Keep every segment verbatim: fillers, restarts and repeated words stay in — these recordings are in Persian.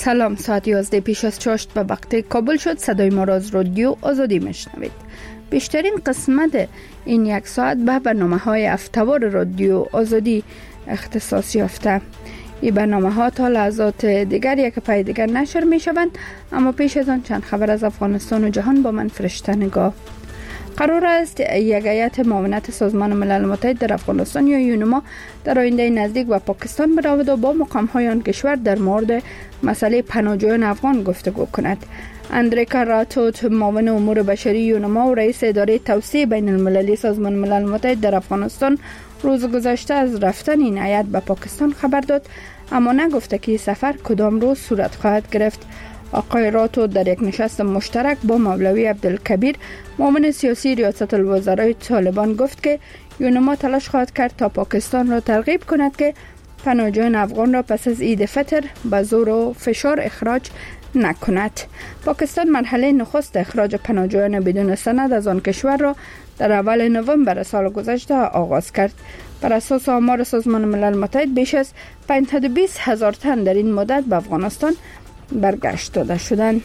سلام، ساعت یازده پیش از چاشت به وقت کابل شد. صدای ما را از رادیو آزادی میشنوید. بیشترین قسمت این یک ساعت به برنامه های هفته‌وار رادیو آزادی اختصاص یافته. این برنامه ها تا لحظات دیگر یک پای دیگر نشر می شوند، اما پیش از آن چند خبر از افغانستان و جهان با من فرشته نگاه. قرار است یک هیئت معاونت سازمان ملل متحد در افغانستان یا یونما در آینده نزدیک به پاکستان برود و با مقام های آن کشور در مورد مسئله پناهجویان افغان گفتگو کند. اندریکا راتوت، معاون امور بشری یونما و رئیس اداره توسعه بین المللی سازمان ملل متحد در افغانستان، روز گذشته از رفتن این هیئت به پاکستان خبر داد، اما نگفته که سفر کدام روز صورت خواهد گرفت. آقای راتو در یک نشست مشترک با مولوی عبدالکبیر، معاون سیاسی ریاست الوزرای طالبان، گفت که یونما تلاش خواهد کرد تا پاکستان را ترغیب کند که پناهجویان افغان را پس از عید فطر به زور و فشار اخراج نکند. پاکستان مرحله نخست اخراج پناهجویان بدون سند از آن کشور را در اول نوامبر سال گذشته آغاز کرد. بر اساس آمار سازمان ملل متحد بیش از پانصد و بیست هزار تن در این مدت به افغانستان برگشت داده شدند.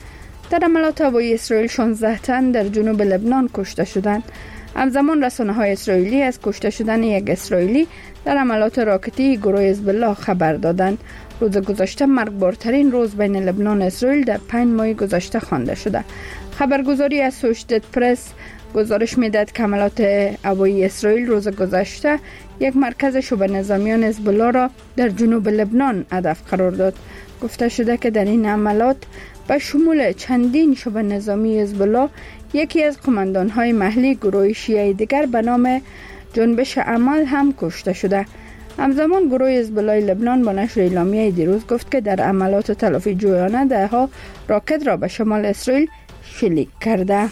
در حملات هوایی اسرائیل شانزده تن در جنوب لبنان کشته شدند. همزمان رسانه‌های اسرائیلی از کشته شدن یک اسرائیلی در حملات راکتی گروه حزب الله خبر دادند. روز گذشته مرگبارترین روز بین لبنان و اسرائیل در پنج ماه گذشته خوانده شده. خبرگزاری اسوشیتد پرس گزارش می‌دهد که حملات هوایی اسرائیل روز گذشته یک مرکز شبه نظامیان حزب الله را در جنوب لبنان هدف قرار داد. گفته شده که در این حملات به شمول چندین شبه نظامی حزب الله، یکی از قماندان‌های محلی گروه شیعه دیگر به نام جنبش عمل هم کشته شده. همزمان گروه حزب الله لبنان با نشر اعلامیه دیروز گفت که در عملات تلافی جویانه ده‌ها راکت را به شمال اسرائیل شلیک کرده.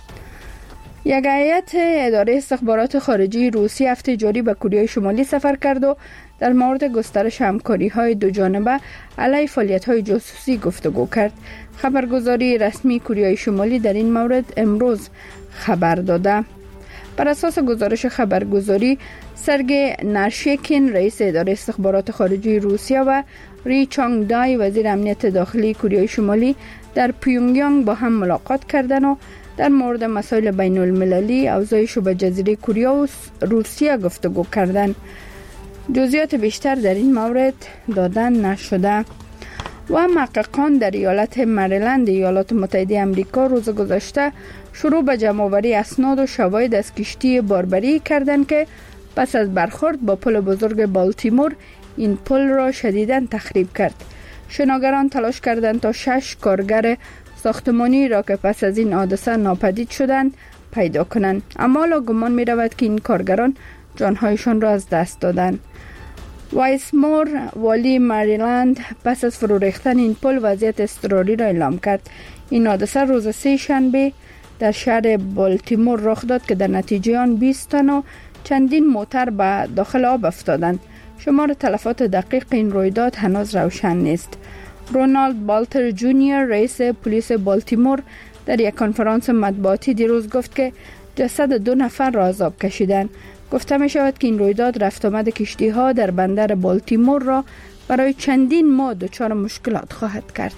یک هیئت اداره استخبارات خارجی روسی هفته جاری به کره شمالی سفر کرد و در مورد گسترش همکاری‌های دو جانبه علیه فعالیت‌های جاسوسی گفتگو کرد. خبرگزاری رسمی کره شمالی در این مورد امروز خبر داده. بر اساس گزارش خبرگزاری، سرگئی نرشیکین، رئیس اداره استخبارات خارجی روسیه، و ری چانگ دای، وزیر امنیت داخلی کره شمالی، در پیونگیانگ با هم ملاقات کردند و در مورد مسائل بین المللی، اوضاع شبه جزیره کره و روسیه گفتگو کردند. جزئیات بیشتر در این مورد دادن نشده. و محققان در ایالت مریلند ایالات متحده آمریکا روز گذشته شروع به جمع‌آوری اسناد و شواهد از کشتی باربری کردند که پس از برخورد با پل بزرگ بالتیمور این پل را شدیداً تخریب کرد. شناگران تلاش کردند تا شش کارگر ساختمانی را که پس از این حادثه ناپدید شدند پیدا کنند، اما حالا گمان می رود که این کارگران جانهایشان را از دست دادند. وایسمور، والی مریلند، پس از فرو ریختن این پل وضعیت اضطراری را اعلام کرد. این حادثه روز سه شنبه در شهر بالتیمور رخ داد که در نتیجه آن بیست تن و چندین موتر به داخل آب افتادند. شمار تلفات دقیق این رویداد هنوز روشن نیست. رونالد بالتر جونیور، رئیس پلیس بالتیمور، در یک کنفرانس مطبوعاتی دیروز گفت که جسد دو نفر را از آب کشیدند. گفته می شود که این رویداد رفت آمد کشتی ها در بندر بالتیمور را برای چندین ماه دچار مشکلات خواهد کرد.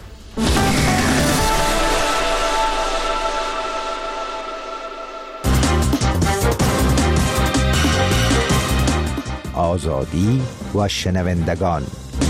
آزادی و شنوندگان.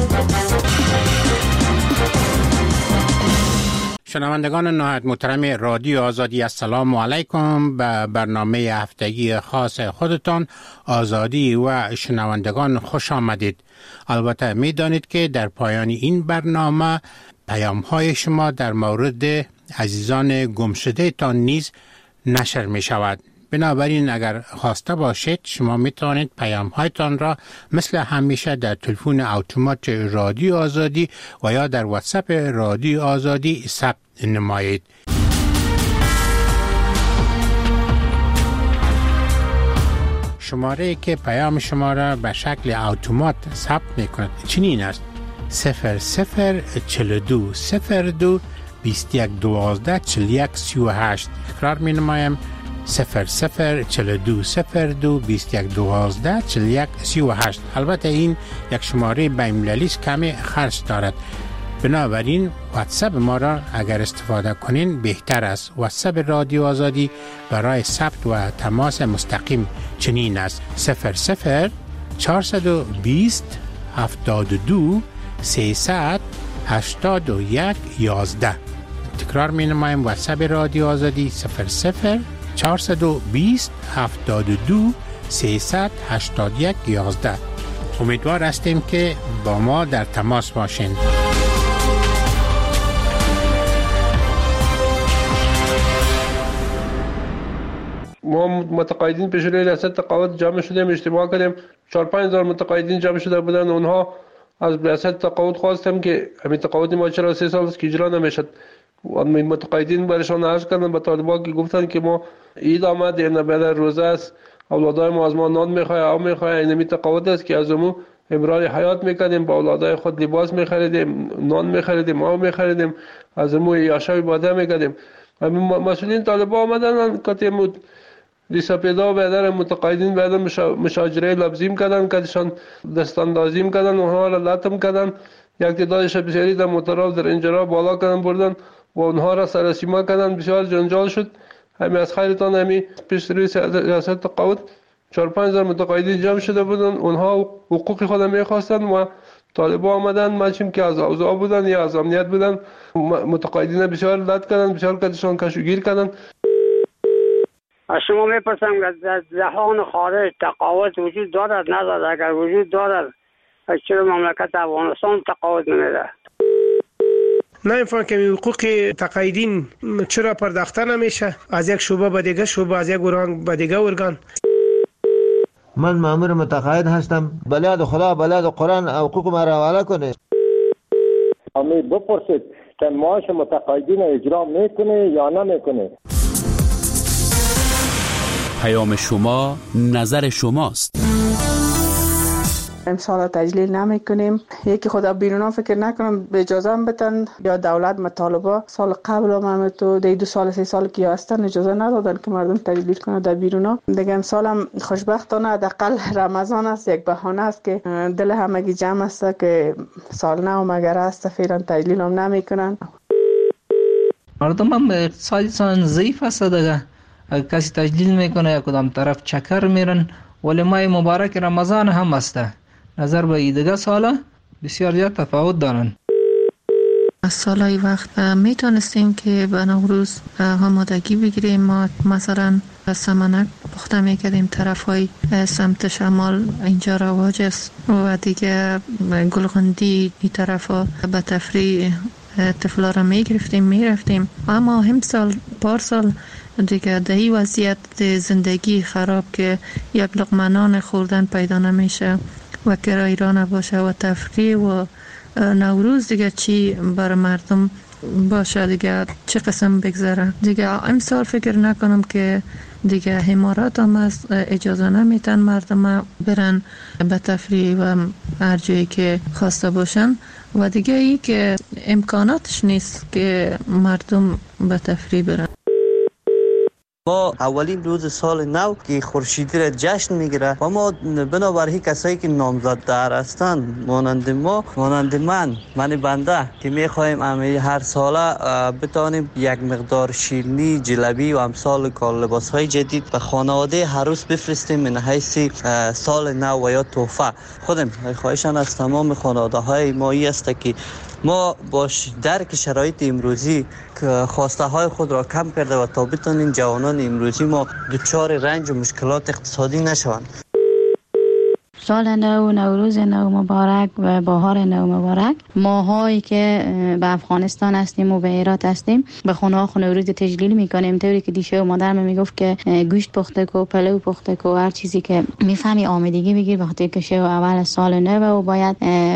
شنوندگان نهایت محترم رادیو آزادی، السلام علیکم. به برنامه هفتگی خاص خودتان آزادی و شنوندگان خوش آمدید. البته می دانید که در پایان این برنامه پیام های شما در مورد عزیزان گمشده تان نیز نشر می شود. بنابراین اگر خواسته باشید شما می توانید پیام هایتان را مثل همیشه در تلفن اتومات رادیو آزادی و یا در واتساپ رادیو آزادی ثبت نمایید. شماره که پیام شما را به شکل اتومات ثبت می کند چنین است: صفر صفر چهل و دو صفر دو بیست و یک دوازده چهل و یک سی و هشت. تکرار می نمایم: صفر صفر چهل و دو صفر دو بیست و یک دوازده چهل و یک سی و هشت. البته این یک شماره بین‌المللی است، کمی خرج دارد. بنابراین واتساپ ما را اگر استفاده کنین بهتر است. واتساپ رادیو آزادی برای ثبت و تماس مستقیم چنین است: صفر صفر چهارصد و بیست هفتاد و دو سیصد هشتاد و یک یازده. تکرار می نمایم: واتساپ رادیو آزادی صفر صفر چهارصد و بیست هفتاد و دو سیصد هشتاد و یک یازده. امیدوار هستیم که با ما در تماس باشین. ما متقاعدین پیش روی ریاست تقاعد جمع شدیم، اجتماع کردیم. چهار پنج هزار متقاعدین جمع شده بودن. اونها از ریاست تقاعد خواستم که همین تقاعد ما چرا سه سال است که اجرا نمیشد. اون متقاعدین برشان عرض کردن به طالبان که گفتن که ما عید آمد، این بعد روزه است، اولادای ما از ما نان میخواه، آب میخواه. این همین تقاعد است که از امو امرار حیات میکردیم، با اولادای خود لباس میخریدیم، نان میخریدیم، آب میخریدیم، از امو یاشای باده میکردیم. مسئولین طالبان آمدن که دیسپیدا بیادر متقاعدین بیادر مشاجره لفظیم کردن، کدشان دستاندازیم کردن، اونها را لطم کردن. یک تعدادش بسیاری در موتورها در اینجا بالا کردن بردن و اونها را سرسیما کردن. بسیار جنجال شد. همین از خیرتان همین پیش روی ریاست تقاعد چهار پنج هزار متقاعدین جمع شده بودن. اونها حقوق خود میخواستن و طالبان آمدن، مچیم که از اوضاع بودن یا از امنیت بودن، متقاعدین بسیار لط کردن، بسیار کدشان کشوگیر کردن. از شما میپرسم که در جهان خارج تقاعد وجود دارد ندارد؟ اگر وجود دارد چرا مملکت افغانستان تقاعد نمیده؟ نمیفهم که حقوق تقاعدین چرا پرداخته نمیشه از یک شعبه به دیگه شعبه، از یک ارگان به دیگه ارگان؟ من مأمور متقاعد هستم، بلاد خدا بلاد قرآن حقوق ما را حواله کنه. امید بپرسید که معاش متقاعدین اجرا میکنه یا نمیکنه. پیام شما نظر شماست. امسال تجلیل نمی کنیم. یکی خدا بیرونا فکر نکنم به اجازه هم بتن یا دولت مطالبه سال قبل هم تو دی دو سال سه سال که هستن اجازه ندادن که مردم تجلیل کنن در بیرونا. دیگه امسال هم خوشبختانه حداقل رمضان است، یک بهانه است که دل همگی جمع است که سال نو مگر است فعلا تجلیل هم نمی کنن. مردم هم اقتصادشان ضعیف است دیگه. اگر کسی تجلیل میکنه یا کدام طرف چکر میرن. ولی ماه مبارک رمضان هم است. نظر به دیگه سالا بسیار زیاد تفاوت دارن. از سالهای وقت میتونستیم که به نوروز آمادگی بگیریم. ما مثلا سمنک پخته میکردیم، طرف های سمت شمال اینجا رواج است و دیگه گلغندی این طرف ها به تفریح طفلا را میگرفتیم میرفتیم. اما هم سال پارسال دیگه دهی وضعیت زندگی خراب که یک لقمه نان خوردن پیدا نمیشه و کرای را نباشه و تفریح و نوروز دیگه چی بر مردم باشه دیگه چه قسم بگذره دیگه. امسال فکر نکنم که دیگه حمارات هم از اجازه نمیتن مردم برن به تفریح و هر جایی که خواسته باشن و دیگه ای که امکاناتش نیست که مردم به تفریح برن. ما اولین روز سال نو که خورشیدی را جشن میگیره و ما بنابراین کسایی که نامزددار هستند مانند ما مانند من من بنده که میخوایم امی هر ساله بتانیم یک مقدار شیرینی، جلبی و امثال کال لباس های جدید به خانواده هر روز بفرستیم من حیث سال نو و یا تحفه. خودم خواهشان از تمام خانواده های ما ای است که ما باش درک شرایط امروزی خواسته های خود را کم کرده و تا بتونیم جوانان امروزی ما دچار رنج و مشکلات اقتصادی نشوند. سال نو، نوروز نو مبارک و بهار نو مبارک. ماهایی که به افغانستان هستیم و به هرات هستیم به خونه ها نوروز تجلیل میکنیم. طوری که دیشه و مادرم میگفت که گوشت پخته کو، پلو پخته کو، هر چیزی که میفهمی آمادگی بگیر بخاطر که شو اول سال نو و باید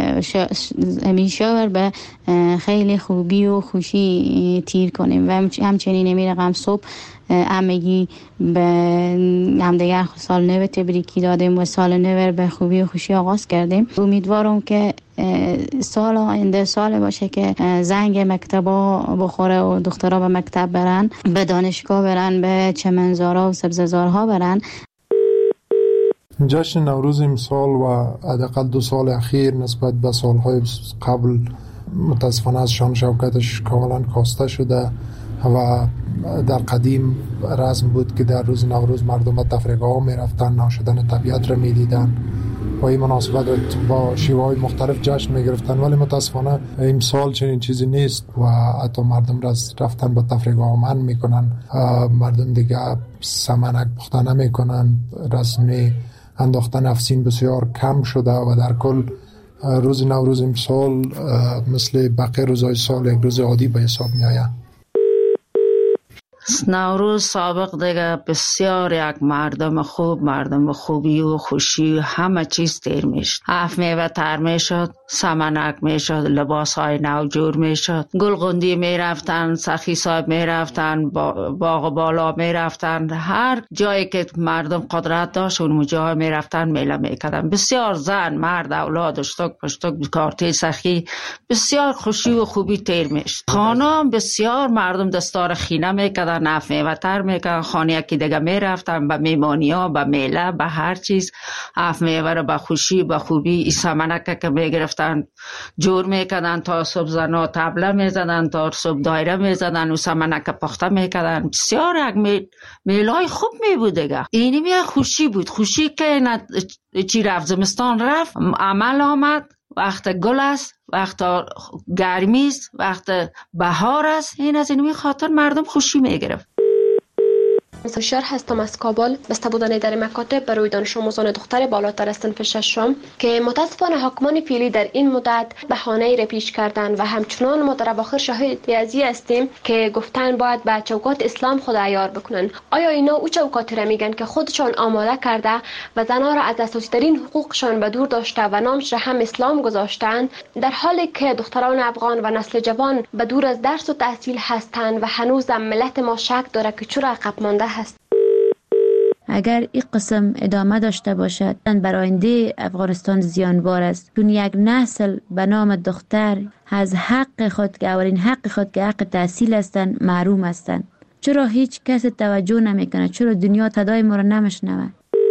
همین شاور به خیلی خوبی و خوشی تیر کنیم و همچنین نمی رقم صبح همگی به همدیگر سال نو تبریکی دادیم و سال نو به خوبی و خوشی آغاز کردیم. امیدوارم که سال آینده سال باشه که زنگ مکتبا بخوره و دخترها به مکتب برن، به دانشگاه برن، به چمنزارها و سبززارها برن. جشن نوروز امسال و حداقل دو سال اخیر نسبت به سالهای قبل متاسفانه از شان شوکتش کاملا کاسته شده و در قدیم رسم بود که در روز نوروز مردم به تفریحگاه ها می رفتن، ناشدن طبیعت را می دیدن و این مناسبت با شیوه های مختلف جشن می گرفتن، ولی متاسفانه امسال چنین چیزی نیست و حتی مردم را رفتن به تفریحگاه ها منع می کنن. مردم دیگه سمنک پخته نمی کنن، رسم انداختن افسین بسیار کم شده و در کل روز نوروز امسال مثل بقیه روزهای سال یک روز عادی به حساب می آید. نوروز سابق دیگه بسیار یک مردم خوب، مردم خوبی و خوشی و همه چیز تیر میشد. اف میوه تر میشد، سمنک میشد، لباس های نو جور میشد، گلغندی میرفتن، سخی صاحب میرفتن، باغ بالا میرفتن، هر جایی که مردم قدرت داشت اون جای میرفتن میله میکردن. بسیار زن، مرد، اولاد، اشتک پشتک، کارتی سخی، بسیار خوشی و خوبی تیر میشد. خانم بسیار مردم دستار خینه میکردن، نف میوه تر میکردن، خانه یکی دیگه میرفتن به میمانی ها، به میله، به هر چیز. اف میوه رو به خوشی به خوبی ای سمنک که میگرفتن جور میکردن تا صبح زنا طبله میزدن، تا صبح دایره میزدن و سمنک پخته میکردن. بسیار یک میل میلای خوب میبود دیگه. اینی می خوشی بود، خوشی که چی رفت زمستان رفت، عمل آمد، وقت گل است، وقت گرمی است، وقت بهار است. این از این خاطر مردم خوشی میگرفت. هوشیار هستم از کابل. بسته بودن در مکاتب برای دانش آموزان دختر بالاتر از صنف ششم که متاسفانه حاکمان فعلی در این مدت بهانه‌ای را پیش کردند و همچنان ما در اواخر شاهد ازی هستیم که گفتن باید به چوکات اسلام خود عیار بکنن. آیا اینا او چوکاتی را میگن که خودشان آماده کرده و زنها را از اساسی ترین حقوقشان به دور داشته و نامش را هم اسلام گذاشتند، در حالی که دختران افغان و نسل جوان به دور از درس و تحصیل هستند و هنوز ملت ما شک داره که چرا عقب مانده هست. اگر این قسم ادامه داشته باشد برای آینده افغانستان زیانبار است، چون یک نسل به نام دختر از حق خود که اولین حق خود که حق تحصیل هستند محروم هستند. چرا هیچ کس توجه نمیکنه؟ چرا دنیا صدای ما را نمیشنوه؟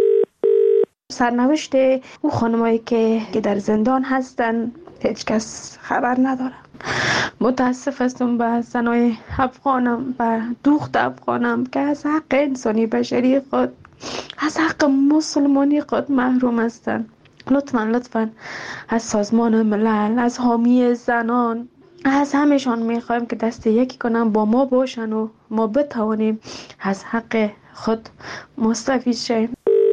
سرنوشت او خانمایی که که در زندان هستن هیچ کس خبر نداره. متاسف هستم به زنای افغانم، به دختر افغانم که از حق انسانی بشری خود، از حق مسلمانی خود محروم هستند. لطفاً لطفاً از سازمان ملل، از حامی زنان، از همشان میخوایم که دست یکی کنن با ما باشن و ما بتوانیم از حق خود مستفید شیم.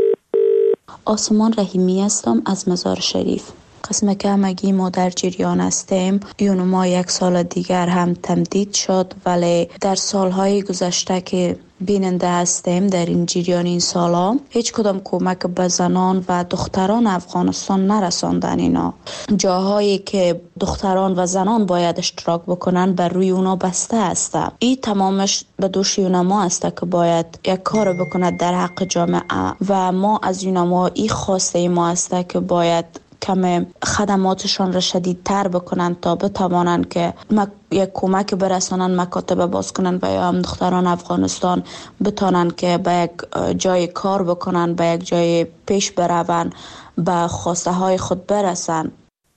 آسمان رحیمی هستم از مزار شریف. قسم که همگی ما در جریان هستیم. یون ما یک سال دیگر هم تمدید شد، ولی در سالهای گذشته که بیننده هستیم در این جریان این سالا هیچ کدام کمک به زنان و دختران افغانستان نرساندن. اینا جاهایی که دختران و زنان باید اشتراک بکنن بر روی اونا بسته است. این تمامش به دوش یونما است که باید یک کار بکند در حق جامعه و ما از یونما این خواسته ما است که باید کم خدماتشان را شدیدتر بکنن تا بتوانند که یک کمک برسانن، مکاتب باز کنن و یا هم دختران افغانستان بتانن که به یک جای کار بکنن، به یک جای پیش برون، به خواسته های خود برسن.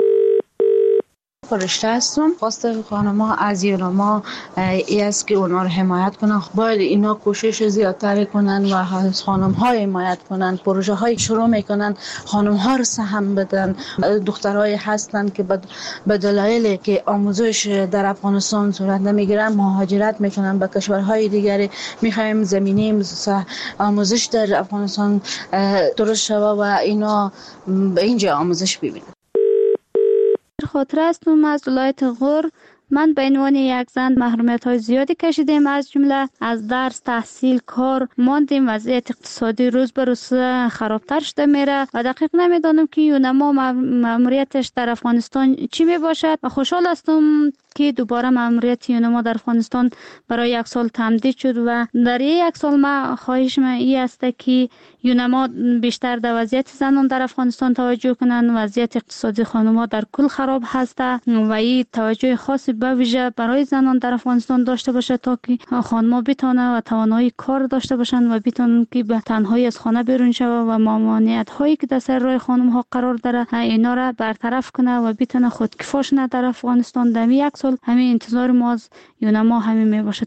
فرشته هستم. خواسته خانم‌ها از یونما ای است که اونا رو حمایت کنن. باید اینا کوشش زیادتر کنن و از خانم‌ها حمایت کنن. پروژه های شروع میکنن، خانم‌ها رو سهم بدن. دخترای هستن که به دلایلی که آموزش در افغانستان صورت نمیگیرن مهاجرت میکنن به کشورهای دیگری. میخوایم زمینه آموزش در افغانستان درست شوه و اینا به اینجا آموزش ببینن. خاطر هستم از ولایت غور. من به عنوان یک زن محرومیت های زیادی کشیدیم، از جمله از درس، تحصیل، کار ماندیم. وضعیت اقتصادی روز به روز خرابتر شده میره و دقیق نمیدانم که یونما ماموریتش در افغانستان چی می باشد و خوشحال هستم که دوباره ماموریت یونما در افغانستان برای یک سال تمدید شد و در یک سال ما خواهش من این است که یونما بیشتر در وضعیت زنان در افغانستان توجه کنند. وضعیت اقتصادی خانم‌ها در کل خراب هست و این توجه خاصی به ویژه برای زنان در افغانستان داشته باشه تا که خانم‌ها بتونن و توانایی کار داشته باشند و بتونن که به تنهایی از خانه بیرون شوند و ممانعت هایی که در سر راه خانم‌ها قرار داره اینا را برطرف کنه و بتونه خودکفا شونه در افغانستان. در یک سال همین انتظار ما از یونما همین می باشد.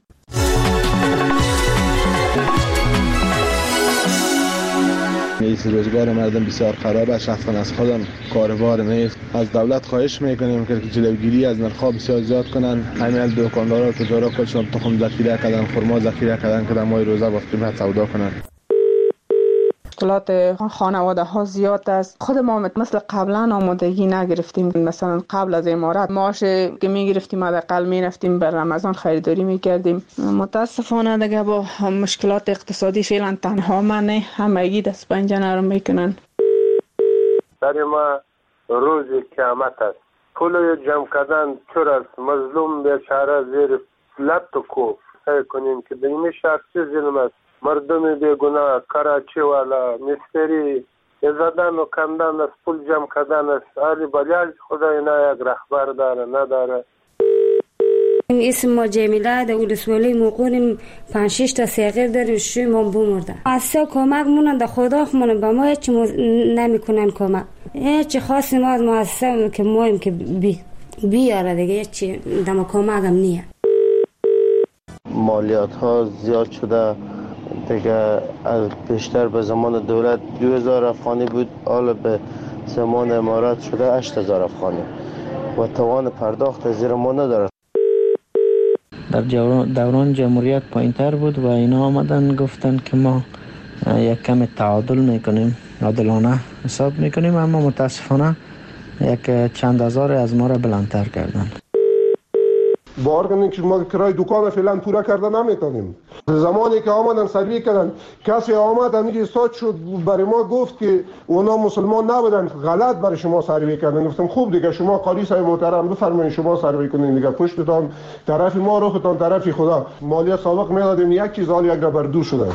نیست، روزگار مردم بسیار خراب است. شخصا از خودم کاروبار نیست. از دولت خواهش میکنیم که جلوگیری از نرخ‌ها بسیار زیاد کنن. همین دکاندارا و تجارا خودشون تخم ذخیره کردن، خرما ذخیره کردن که در ماه روزه با قیمت سودا کنن. مشکلات خانواده ها زیاد است. خود ما مثل قبلا آمادگی نگرفتیم. مثلا قبل از امارات معاش که میگرفتیم حداقل میرفتیم بر رمضان خریداری میکردیم. متاسفانه دیگه با مشکلات اقتصادی فعلا تنها من نه، همگی دست پنجه نرم میکنن. در ما روز قیامت است. پول جمع کردن چور است. مظلوم بیچاره زیر لب تو کو سعی کنیم که به این شخص ظلم است. مردم بیگناه کراچی والا مستری زدن و کندن است، پول جمع کردن است. علی بلیال خدا اینا یک رهبر داره نداره. اسم ما جمیله در ولسوالی موقعیم پنج شش تا صغیر داریم، شوی ما بمرده. اصلا کمک مونن در خدا خمونن به ما هیچ نمیکنن کمک. هیچ خاصی ما از مؤسسه که مایم که بی بیاره دیگه هیچ دم کمک هم نیه. مالیات ها زیاد شده دیگه. از بیشتر به زمان دولت دو هزار افغانی بود، حالا به زمان امارات شده هشت هزار افغانی و توان پرداخت زیر ما نداره. در دوران جمهوریت پایینتر بود و اینا آمدن گفتن که ما یک کم تعادل میکنیم، عادلانه حساب میکنیم، اما متاسفانه یک چند هزار از ما را بلندتر کردن. باور کنید که ما کرای دکان فعلا پورا کرده نمیتونیم. زمانی که آمدن سروی کردن کسی آمد همیشه استاد شد برای ما گفت که اونا مسلمان نبودن، غلط برای شما سروی کردن. گفتم خوب دیگه شما قاضی صاحب محترم بفرمایید شما سروی کنین دیگه، پشتتان طرف ما روختان طرف خدا. مالیات سابق میدادیم یک چیز حال یک بر دو شده.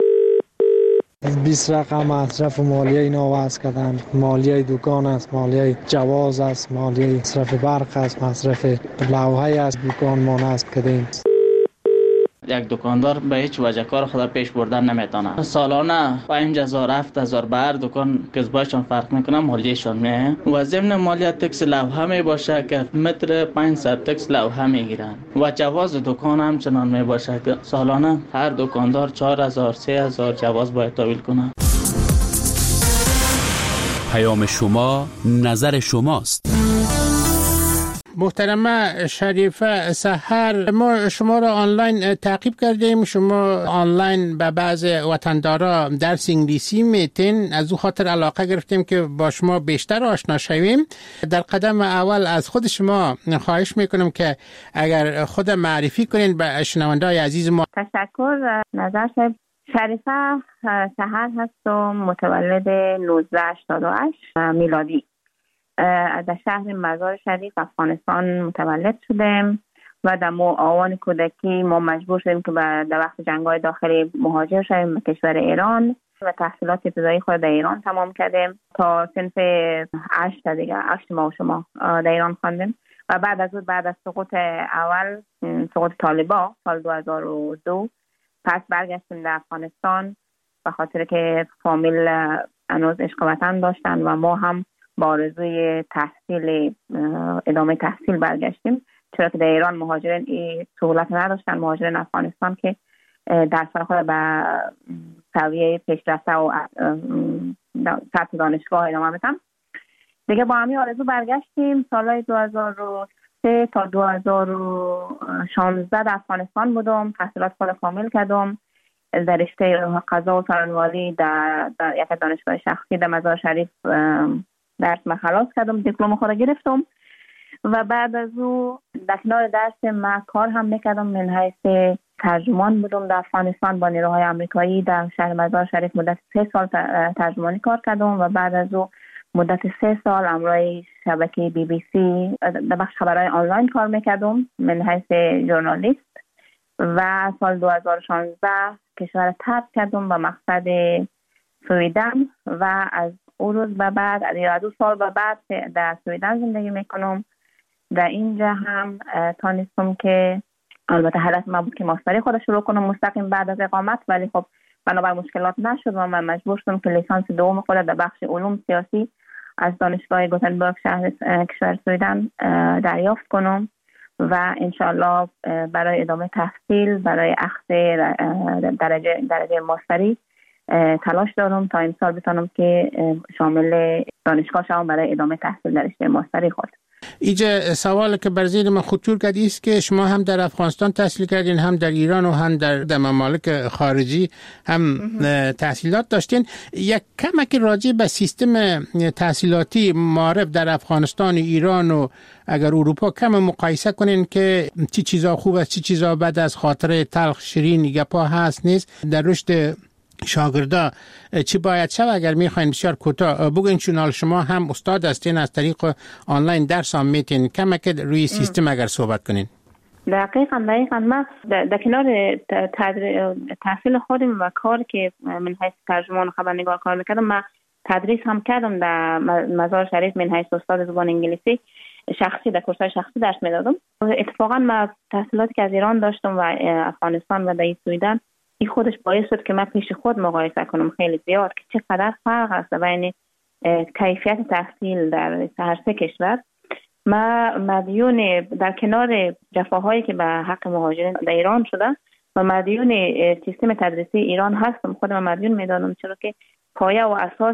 بیست رقم مصرف مالیه اینا وضع کردن. مالیه دکان است، مالیه جواز است، مالیه مصرف برق است، مصرف لوحه است، دکان ما نصب کردیم. یک دکاندار به هیچ وجه کار خود پیش بردن نمیتونه. سالانه پنج هزار هفت هزار بر دکان کسبایشان فرق میکنه، مالیهشان میه و ضمن مالیه تکس لوحه می باشه که متر پانصد تکس لوحه میگیرن و جواز دکان هم چنان می باشه که سالانه هر دکاندار چهار هزار سه هزار جواز باید تحویل کنه. پیام شما نظر شماست. محترمه شریفه سحر، ما شما را آنلاین تعقیب کردیم. شما آنلاین به بعض وطندارا درس انگلیسی میتین، از او خاطر علاقه گرفتیم که با شما بیشتر آشنا شویم. در قدم اول از خود شما خواهش میکنم که اگر خود معرفی کنین به شنونده‌های عزیز ما. تشکر. نظر صاحب، شریفه سحر هستم، متولد نوزده هشتاد و هشت میلادی. در شهر مزار شریف افغانستان متولد شدم و در آوان کودکی ما مجبور شدیم که در وقت جنگ‌های داخلی مهاجر شدیم به کشور ایران و تحصیلات ابتدایی خود در ایران تمام کردیم تا صنف هشت دیگه هشت ما و شما در ایران خواندیم و بعد از اون بعد از سقوط اول سقوط طالبان سال دو هزار و دو پس برگشتیم در افغانستان به خاطر که فامیل هنوز عشق وطن داشتن و ما هم با آرزوی تحصیل ادامه تحصیل برگشتیم، چرا که در ایران مهاجرین این سهولت نداشتن. مهاجرین افغانستان که درس خود به سویه پیشرفته و سطح دانشگاه ادامه بدن دیگه. با همین آرزو برگشتیم. سالهای دو هزار و سه تا دو هزار و شانزده در افغانستان بودم، تحصیلات خود کامل کردم در رشته قضا و سرانواری در, در یک دانشگاه شخصی در مزار شریف درس ما خلاص کردم، دیپلم خود گرفتم و بعد از او در کنار درس ما کار هم میکردم. من حیث ترجمان بودم در افغانستان با نیروهای آمریکایی در شهر مزار شریف مدت سه سال ترجمانی کار کردم و بعد از او مدت سه سال همراه شبکه بی بی سی در بخش خبرهای آنلاین کار میکردم من حیث ژورنالیست و سال دو هزار و شانزده کشور ترک کردم با مقصد سویدن و از اون روز به بعد از دو سال به بعد در سویدن زندگی میکنم. در اینجا هم تانستم که البته هدف من بود که ماستری خود شروع کنم مستقیم بعد از اقامت، ولی خب بنابر مشکلات نشد و من مجبور شدم که لیسانس دوم خود در بخش علوم سیاسی از دانشگاه گوتنبرگ شهر کشور سویدن دریافت کنم و انشالله برای ادامه تحصیل برای اخذ درجه درجه ماستری تلاش دارم تا امسال بتونم که شامل دانشگاه شوم برای ادامه تحصیل در رشته ماستری خود. اینجا سوال که بر ذهن من خطور کرد است که شما هم در افغانستان تحصیل کردین، هم در ایران و هم در, در ممالک خارجی هم تحصیلات داشتین. یک کمک راجع به سیستم تحصیلاتی معارف در افغانستان و ایران و اگر اروپا کم مقایسه کنین که چی چیزا خوب است چی چیزا بد از خاطر تلخ شیرین گپا هست نیست در رشد شاگردا چی باید شد اگر میخواین بسیار کوتاه بگوین، چون شما هم استاد هستین از طریق آنلاین درس هم میتین کمک روی سیستم اگر صحبت کنین. دقیقاً دقیقاً من در کنار تحصیل خودم و کار که من حیث ترجمان و خبرنگار کار میکردم، من تدریس هم کردم در مزار شریف من حیث استاد زبان انگلیسی شخصی در کورس‌های شخصی درس میدادم. اتفاقاً من تحصیلاتی که از ایران داشتم و افغانستان و در سویدن این خودش باعث شد که من پیش خود مقایسه کنم خیلی زیاد که چقدر فرق است بین کیفیت تحصیل در هر سه کشور. ما مدیون در کنار جفاهایی که به حق مهاجرین در ایران شده و مدیون سیستم تدریسی ایران هستم، خودم مدیون میدانم، چرا که پایه و اساس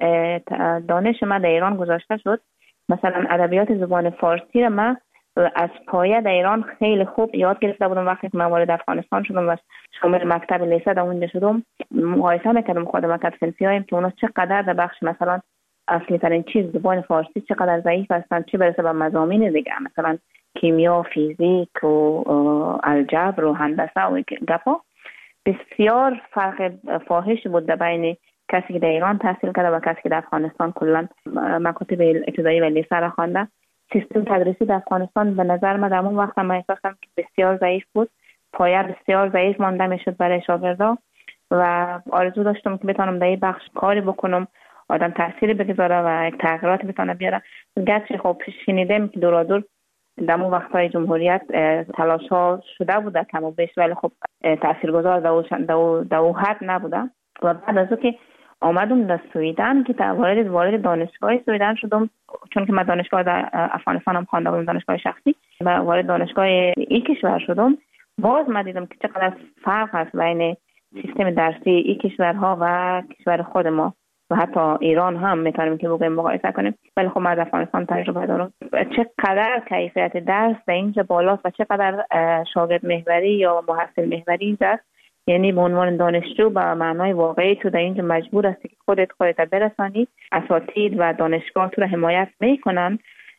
دانش من در ایران گذاشته شد. مثلا ادبیات زبان فارسی را من از پایه در ایران خیلی خوب یاد گرفته بودم. وقتی که من وارد افغانستان شدم و شامل مکتب لیسه در اونجا شدم، مقایسه میکردم خودم مکتب صنفی هایم که اونا چقدر در بخش مثلا اصلی ترین چیز زبان فارسی چقدر ضعیف هستند، چه برسه به مضامین دیگه مثلا کیمیا، فیزیک و الجبر و هندسه و گپا. بسیار فرق فاحش بود در بین کسی که در ایران تحصیل کرده و کسی که در افغانستان کلا مکاتب ابتدایی و لیسه را خوانده. سیستم تدریسی در افغانستان به نظر من در اون وقت من احساس کردم که بسیار ضعیف بود، پایه بسیار ضعیف مانده میشد برای شاگردا و آرزو داشتم که بتونم در این بخش کاری بکنم، آدم تأثیری بگذاره و یک تغییرات بتونه بیاره. گرچه خب شنیدم که دورا دور در اون وقت‌های جمهوریت تلاش ها شده بوده کم و بیش، ولی خب تاثیرگذار در اون حد نبوده. و بعد از اون که آمدم در سویدن که وارد وارد دانشگاه سویدن شدم، چون که من دانشگاه در افغانستان هم خوانده بودم، دانشگاه شخصی، و وارد دانشگاه این کشور شدم، باز من دیدم که چقدر فرق هست بین سیستم درسی این کشورها و کشور خود ما و حتی ایران هم میتونیم که بگویم مقایسه کنیم. ولی خب من در افغانستان تجربه دارم چقدر کیفیت درس در اینجا بالاست و چقدر شاگرد محوری یا محصل محوری اینجا است. یعنی به عنوان دانشجو به معنای واقعی تو در اینجا مجبور هستی که خودت خودت برسانی، اساتید و دانشگاه تو رو حمایت میکنن،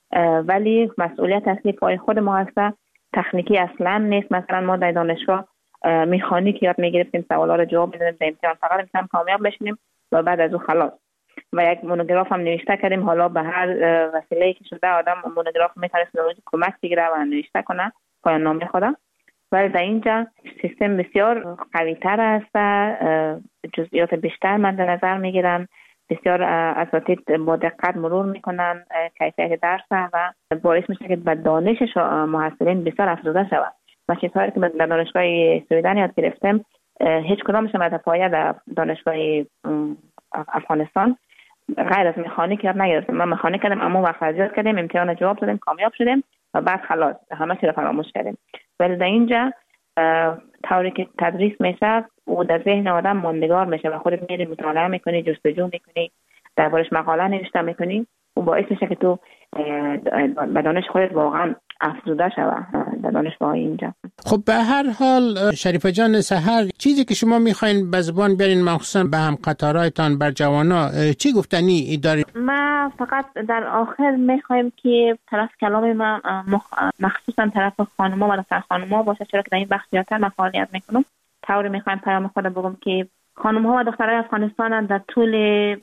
ولی مسئولیت اصلی پای خود ما هست. تکنیکی اصلا نیست. مثلا ما در دانشگاه مکانیک یاد میگرفتیم، سوالا رو جواب میدادیم، در امتحان فقط میتونیم کامیاب بشیم و بعد از اون خلاص. و یک مونوگراف هم نوشته کردیم، حالا به هر وسیله‌ای که شده آدم مونوگراف میتونه کمک بگیره و نوشته کنه پایان نامه خودم. ولی در اینجا سیستم بسیار قوی تر است، جزئیات بیشتر من در نظر میگیرن، بسیار اساتید با دقت مرور میکنن کیفیت درس و باعث میشه که به دانش محصلین بسیار افزوده شود. و چیزهایی که در دانشگاه سویدن یاد گرفتم هیچ کدامش در پایه در دانشگاه افغانستان غیر از مکانیک یاد نگرفتم. من مکانیک کردم، اما وقت یاد کردیم، امتحان جواب دادیم، کامیاب شدیم و بعد خلاص همه چی رو فراموش کردیم. ولی در اینجا طوری که تدریس میشه و در ذهن آدم ماندگار میشه و خودت میری مطالعه میکنی، جستجو میکنی، دربارش مقاله نوشته میکنی و باعث میشه که تو به دانش خودت واقعا افزوده شوه در دانشگاه اینجا. خب به هر حال شریفه جان سحر، چیزی که شما میخواین به زبان بیارین مخصوصا به هم قطارایتان بر جوانا چی گفتنی دارید؟ ما فقط در آخر میخوایم که طرف کلام ما مخصوصا طرف خانوما و دختر خانوما باشه، چرا که در این بخش زیادتر من فعالیت میکنم. طوری میخوایم پیام خود بگم که خانم‌ها و دخترای افغانستان در طول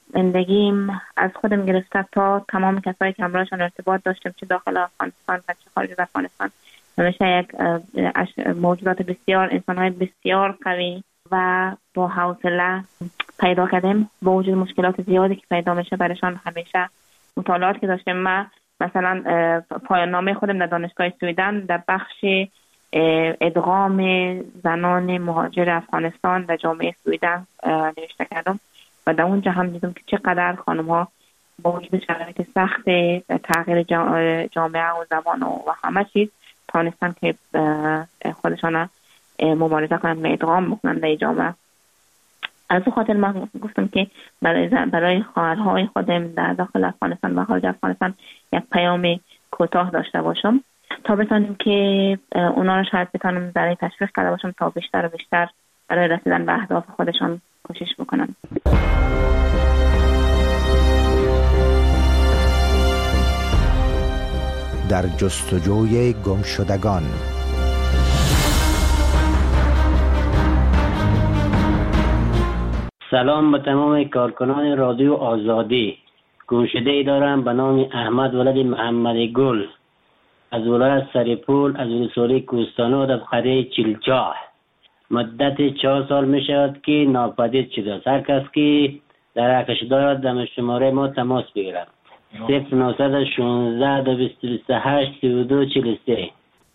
زندگیم از خودم گرفته تا تمام کسایی که همراهشان ارتباط داشتم، چه داخل افغانستان و چه خارج از افغانستان، همیشه یک موجودات بسیار، انسان‌های بسیار قوی و با حوصله پیدا کردیم. با وجود مشکلات زیادی که پیدا میشه برایشان، همیشه مطالعات که داشتیم، ما مثلا پایان نامه خودم در دانشگاه سویدن در بخش ادغام زنان مهاجر افغانستان در جامعه سویدن نوشته کردم و در اونجا هم دیدم که چقدر خانم ها با وجود شرایط سخت تغییر جامعه و زبان و همه چیز تانستن که خودشان مبارزه کنند و ادغام بکنند در جامعه. از اون خاطر من گفتم که برای برای خواهرهای خودم در داخل افغانستان و خارج افغانستان یک پیام کوتاه داشته باشم تا بتونیم که اونا رو شاید بتونم در تشویق کرده باشم تا بیشتر و بیشتر برای رسیدن به اهداف خودشان کوشش بکنن. در جستجوی گمشدگان. سلام به تمام کارکنان رادیو آزادی. گمشده ای دارم به نام احمد ولد محمد گل از ولایت سریپول از ولسوالی کوهستانات از قریه چیلچاه. مدت چهار سال می شود که ناپدید شده است. هر کس که در حقش دارد در شماره ما تماس بگیرد. صفر نهصد و شانزده دو بیست و هشت سی و دو چهل و سه.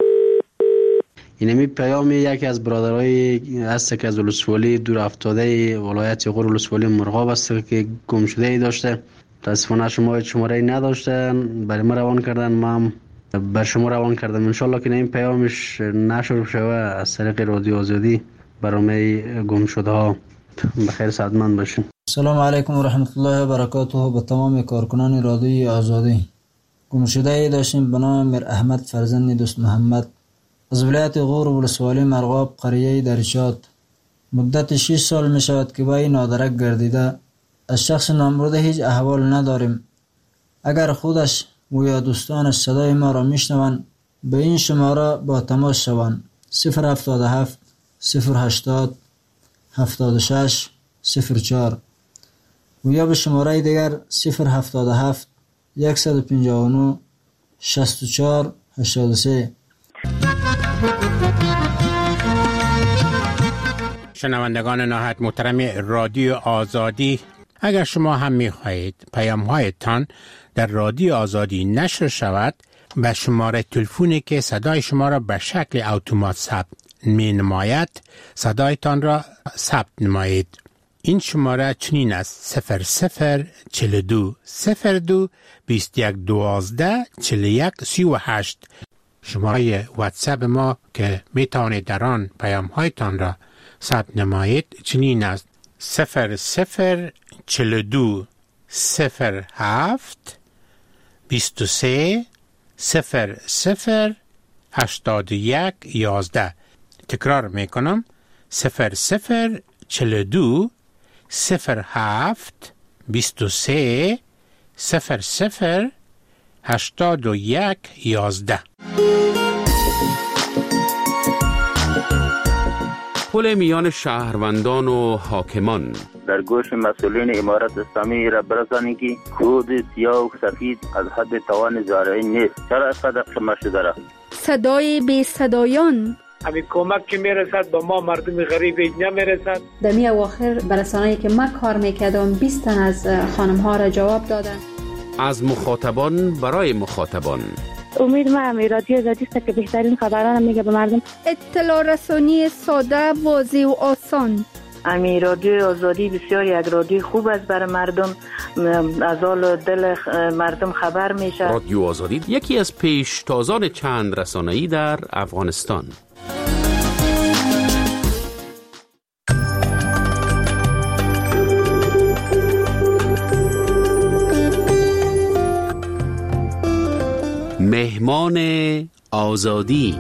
اینمی پیام یکی از برادرای است که از ولسوالی دور افتاده ولایت غور ولسوالی مرغاب است که گم شده ای داشته. متاسفانه شما شماره ای نداشتن، برای ما روان کردن، ما هم بر شما روان کردم. ان شاءالله که این پیامش نشر شود از طریق رادیو آزادی برای گم شده ها. بخیر سعادتمند باشین. سلام علیکم و رحمت الله و برکاته. به تمام کارکنان رادیوی آزادی. گم شده ای داشتیم به نام میر احمد فرزند دوست محمد از ولایت غور ولسوالی مرغاب قریه درشات. مدت شش سال می شود که با این نادرک گردیده. از شخص نامبرده هیچ احوال نداریم. اگر خودش و یا دوستانش صدای ما را می شنوند به این شماره با تماس شوند. صفر هفتاد و هفت صفر هشتاد هفتاد و شش صفر چهار و یا به شماره دیگر صفر هفتاد و هفت صد و پنجاه و نه شصت و چهار هشتاد و سه. شنوندگان نهایت محترم رادیو آزادی، اگر شما هم می خواهید پیام هایتان در رادیو آزادی نشر شود، به شماره تلفنی که صدای شما را به شکل اتومات ثبت می نماید صدایتان را ثبت نمایید. این شماره چنین است: صفر صفر چهل و دو صفر دو بیست و یک دوازده چهل و یک سی و هشت. شماره واتساپ ما که می توانید در آن پیام هایتان را ثبت نمایید چنین است: صفر صفر چهل و دو صفر هفت بیست و سه صفر صفر هشتاد و یک یازده. تکرار میکنم: صفر صفر چهل و دو صفر هفت بیست و سه صفر صفر هشتاد و یک یازده. پل میان شهروندان و حاکمان. در گوش مسئولین امارت اسلامی را برسانید که کود سیاه و سفید از حد توان زارعی نیست. چرا اینقدر قمه شده را؟ صدای بی صدایان. همین کمک که میرسد به ما مردم غریب نمیرسد. در می اواخر برسانه‌ای که من کار میکردم بیست تن از خانم ها را جواب دادن. از مخاطبان برای مخاطبان. امید ما هم رادیو آزادی است که بهترین خبران میگه به مردم. اطلاع رسانی ساده، واضح و آسان. امی رادیو آزادی بسیار یک رادیو خوب است برای مردم، از حال دل مردم خبر میشه. رادیو آزادی یکی از پیشتازان چند رسانه‌ای در افغانستان. مهمان آزادی.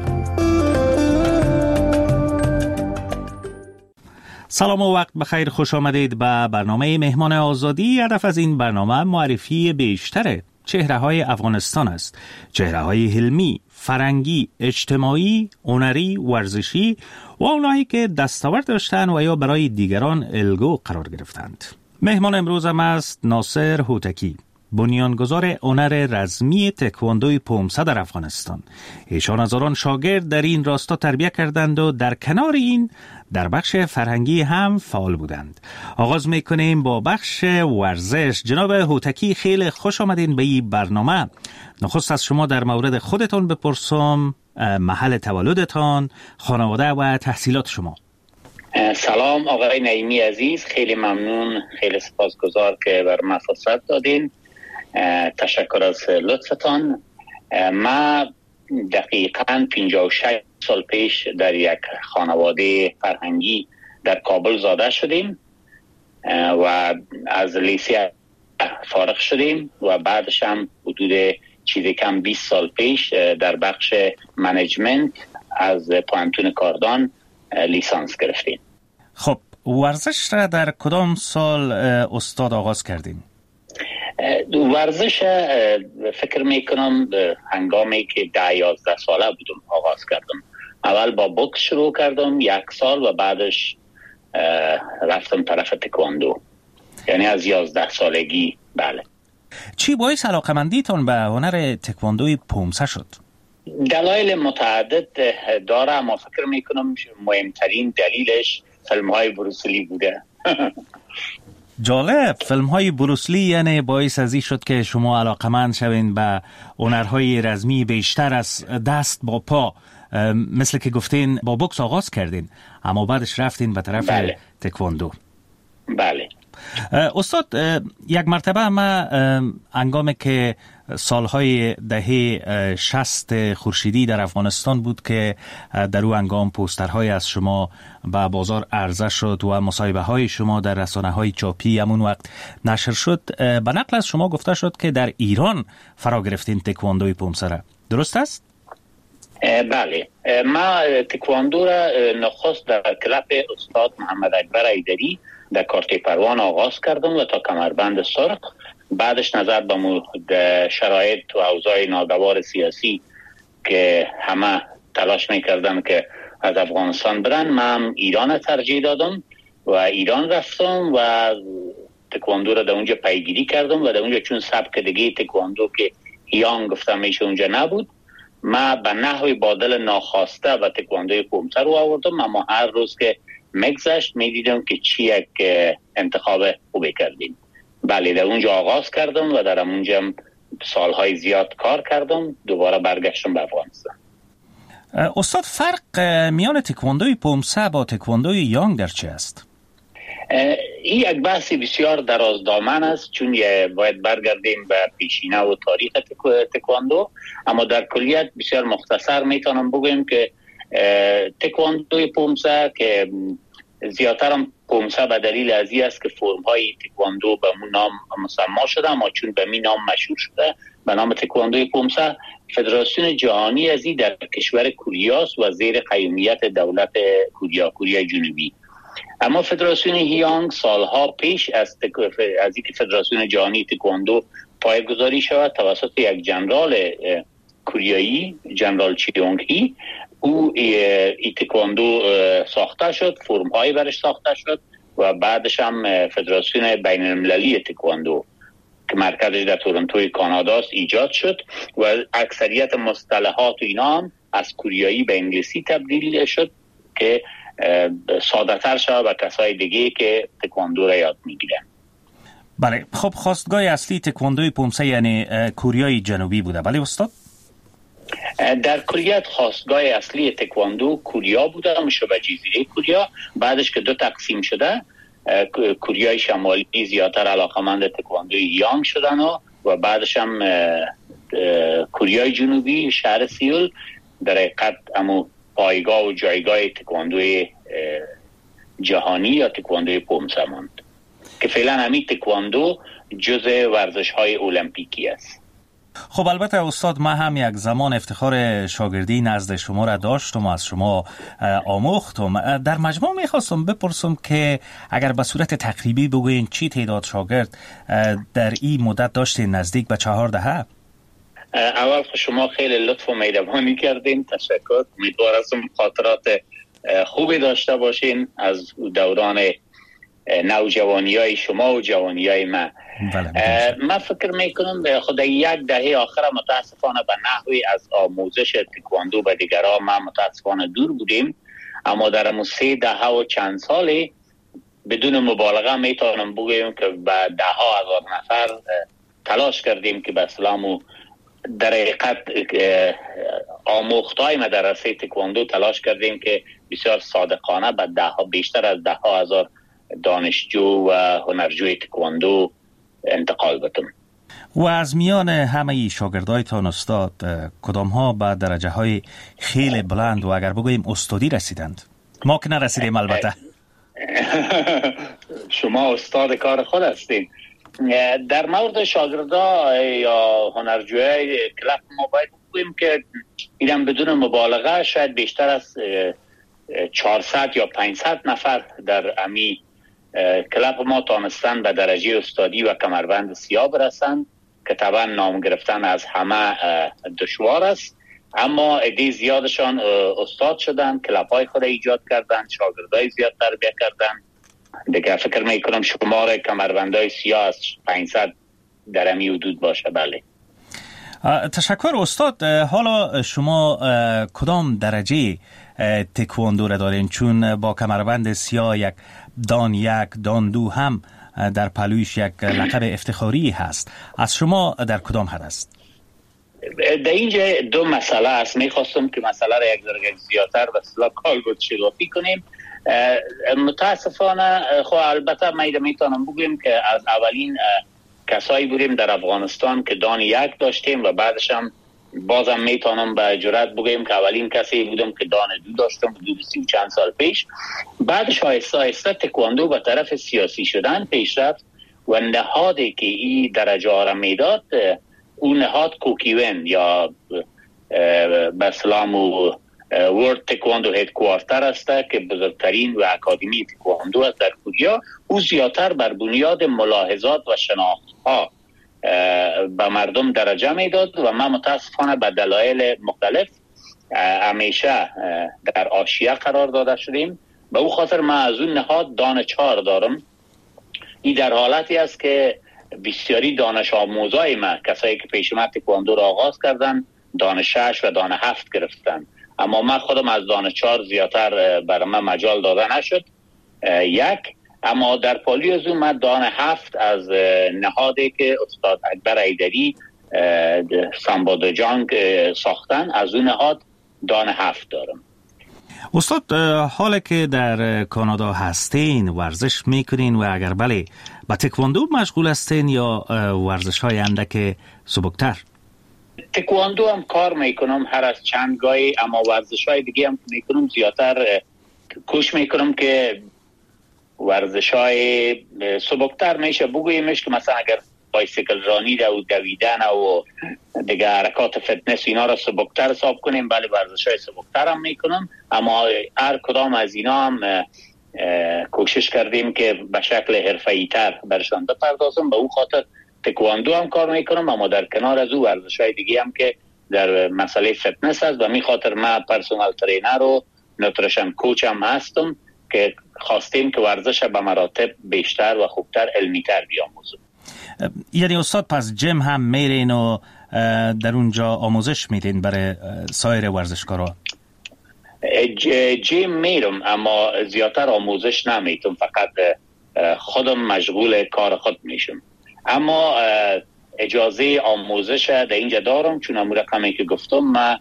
سلام و وقت بخیر، خوش آمدید به برنامه مهمان آزادی. هدف از این برنامه معرفی بیشتر چهره های افغانستان است. چهره های علمی، فرهنگی، اجتماعی، هنری، ورزشی و اونایی که دستاورد داشتن و یا برای دیگران الگو قرار گرفتند. مهمان امروزم است ناصر هوتکی، بنیانگذار هنر رزمی تکواندوی پومسه در افغانستان. ایشان هزاران شاگرد در این راستا تربیت کردند و در کنار این در بخش فرهنگی هم فعال بودند. آغاز میکنیم با بخش ورزش. جناب هوتکی، خیلی خوش آمدین به این برنامه. نخست از شما در مورد خودتان بپرسم، محل تولدتان، خانواده و تحصیلات شما. سلام آقای نعیمی عزیز، خیلی ممنون، خیلی سپاسگزار که بر من فرصت دادین. تشکر از لطفتان. ما دقیقاً پنجاه و شش سال پیش در یک خانواده فرهنگی در کابل زاده شدیم و از لیسه فارغ شدیم و بعدش هم حدود چیزی کم بیست سال پیش در بخش منیجمنت از پوهنتون کاردان لیسانس گرفتیم. خب ورزش را در کدام سال استاد آغاز کردین؟ ورزش فکر میکنم هنگامی که ده یازده ساله بودم آغاز کردم. اول با بوکس شروع کردم یک سال و بعدش رفتم طرف تکواندو، یعنی از یازده سالگی. بله. چی باعث علاقمندیتون به هنر تکواندوی پومسه شد؟ دلایل متعدد داره، اما فکر میکنم مهمترین دلیلش فیلم های بروسلی بوده. جالب، فیلم های بروسلی یعنی باعث ازی شد که شما علاقمند شوین به هنرهای رزمی بیشتر از دست با پا، مثل که گفتین با بوکس آغاز کردین اما بعدش رفتین به طرف بله. تکواندو. بله. استاد، یک مرتبه ما هنگامی که سالهای دهه شصت خورشیدی در افغانستان بود که در او هنگام پوسترهای از شما به بازار عرضه شد و مصاحبه های شما در رسانه های چاپی همون وقت نشر شد، به نقل از شما گفته شد که در ایران فرا گرفتین تکواندوی پومسه را، درست است؟ بله، ما تکواندو را نخست در کلاب استاد محمد اکبر ایدری در کارت پروان آغاز کردم و تا کمربند سرخ. بعدش نظر به شرایط و اوضاع ناگوار سیاسی که همه تلاش میکردن که از افغانستان برن، من ایران ترجیح دادم و ایران رفتم و تکواندو را در اونجا پیگیری کردم و در اونجا چون سبک دیگه تکواندو که هیانگ گفتم میشه اونجا نبود، ما به نحوی بادل ناخواسته و تکواندوی پومسه رو آوردم، اما هر روز که مگذشت میدیدم که چی یک انتخاب خوبی کردیم. بله، در اونجا آغاز کردم و در اونجا سالهای زیاد کار کردم. دوباره برگشتم به افغانستان. استاد، فرق میان تکواندوی پومسه با تکواندوی یانگ در چه است؟ این یک بحثی بسیار درازدامن است، چون باید برگردیم به پیشینه و تاریخ تکواندو، اما در کلیت بسیار مختصر میتونم بگویم که تکواندوی پومسه که زیادتر هم پومسه به دلیل ازی است که فرم های تکواندو به مون نام مسما شده، اما چون به می نام مشهور شده به نام تکواندوی پومسه، فدراسیون جهانی ازی در کشور کوریاست و زیر قیومیت دولت کوریا کوریای جنوبی. اما فدراسیون هیانگ سالها پیش از تک... از اینکه فدراسیون جهانی تکواندو پایه‌گذاری شود توسط یک جنرال کوریایی، جنرال چیونگ هی، او ای تکواندو ساخته شد، فرم هایی برش ساخته شد و بعدش هم فدراسیون بین المللی تکواندو که مرکزش در تورنتوی کانادا است ایجاد شد و اکثریت مصطلحات و اینا هم از کوریایی به انگلیسی تبدیل شد که ساده تر شد و کسای دیگه که تکواندو را یاد میگیرن. بله، خب خواستگاه اصلی تکواندوی پومسه یعنی کوریای جنوبی بوده، بله استاد؟ در کلیت خواستگاه اصلی تکواندو کوریا بوده، شبه جزیره کوریا. بعدش که دو تقسیم شده، کوریای شمالی زیادتر علاقمند تکواندوی یانگ شدن و, و بعدش هم کوریای جنوبی شهر سیول در حقیقت امو پایگاه و جایگاه تکواندوی جهانی یا تکواندوی پومسه ماند که فعلا همین تکواندو جزء ورزش های المپیکی است. خب البته استاد، ما هم یک زمان افتخار شاگردی نزد شما را داشتم و از شما آموختم. در مجموع میخواستم بپرسم که اگر به صورت تقریبی بگوین چی تعداد شاگرد در این مدت داشتین؟ نزدیک به چهار دهه. اول شما خیلی لطف و مهربانی کردین، تشکر. امیدوارم خاطرات خوبی داشته باشین از دوران نوجوانی های شما و جوانی های من. من فکر میکنم خود یک دهه آخر متاسفانه به نحوی از آموزش تکواندو به دیگران ما متاسفانه دور بودیم، اما در امو سه دهه و چند سالی بدون مبالغه میتونم بگویم که به ده ها هزار نفر تلاش کردیم که به اسلام در حقیقت آموختای مدرسه تکواندو تلاش کردیم که بسیار صادقانه به ده ها بیشتر از ده ها هزار دانشجو و هنرجوی تکواندو انتقال بدم. و از میان همه شاگردایتان استاد کدام ها به درجه های خیلی بلند و اگر بگوییم استادی رسیدند؟ ما که نرسیدیم البته. شما استاد کار خود هستید. در مورد شاگردا یا هنرجوی کلاب ما باید بگوییم که اینم بدون مبالغه شاید بیشتر از چهارصد یا پانصد نفر در امی کلاب ما تانستن به درجه استادی و کمربند سیاه برسند که طبعا نام گرفتن از همه دشوار است، اما عده زیادشان استاد شدن، کلاب های خود ایجاد کردن، شاگردای زیاد تربیت کردن. دیگه فکر میکنم شمار کمربندهای سیاه از پانصد در امی حدود باشه. بله. تشکر استاد. حالا شما کدام درجه تکواندو را دارین؟ چون با کمربند سیاه یک دان یک دان دو هم در پلویش یک لقب افتخاری هست. از شما در کدام حد است؟ در اینجا دو مسئله است. میخواستم که مسئله را یک درجه زیادتر و اصطلاح کالبد شگافی کنیم. متاسفانه خب البته ما میتونم بگویم که از اولین کسایی بودیم در افغانستان که دان یک داشتیم و بعدش هم بازم میتونم به جرات بگویم که اولین کسی بودم که دان دو داشتم حدود سی و چند سال پیش. بعدش آهسته آهسته تکواندو به طرف سیاسی شدن پیش رفت و نهادی که این درجه ها را میداد اون نهاد کوکیون یا به اسلام و ورد تکواندو هدکوارتر است که بزرگترین و اکادمی تکواندو است در کوریا. او زیادتر بر بنیاد ملاحظات و شناخت ها به مردم درجه میداد و ما متاسفانه به دلایل مختلف همیشه در حاشیه قرار داده شدیم. به او خاطر ما از اون نهاد دان چهار دارم. این در حالتی است که بسیاری دانش آموزای ما، کسایی که پیش ما تکواندو را آغاز کردن، دان شش و دان هفت گرفتن، اما من خودم از دان چهار زیادتر برای من مجال داده نشد. یک اما در پالیوزو من دان هفت از نهادی که استاد اکبر ایدری سامباد جانگ ساختن، از اون نهاد دان هفت دارم. استاد، حالا که در کانادا هستین ورزش میکنین و اگر بله با تکواندو مشغول هستین یا ورزش های اندک سبکتر؟ تکواندو هم کار میکنم هر از چند گاهی، اما ورزش های دیگه هم میکنم زیادتر کوش میکنم که ورزش های سبکتر میشه بگویمش که مثلا اگر بایسیکل رانی و دویدن و دیگه حرکات فتنس اینا را سبکتر حساب کنیم، بله ورزش های سبکتر هم میکنم، اما هر کدام از اینا هم کوشش کردیم که به شکل حرفه‌ای تر برشان بپردازم. به اون خاطر تکواندو هم کار میکنم، اما در کنار از او ورزش های دیگه هم که در مسئله فتنس هست و می خاطر من پرسونال ترینر و نوتریشن کوچ هم هستم که خواستیم که ورزش به مراتب بیشتر و خوبتر علمیتر بیاموزم. یعنی استاد پس جیم هم میرین و در اونجا آموزش میدین برای سایر ورزشکارا؟ جیم میرم اما زیادتر آموزش نمیتونم، فقط خودم مشغول کار خود میشم. اما اجازه آموزش در اینجا دارم، چون امور رقمی که گفتم ما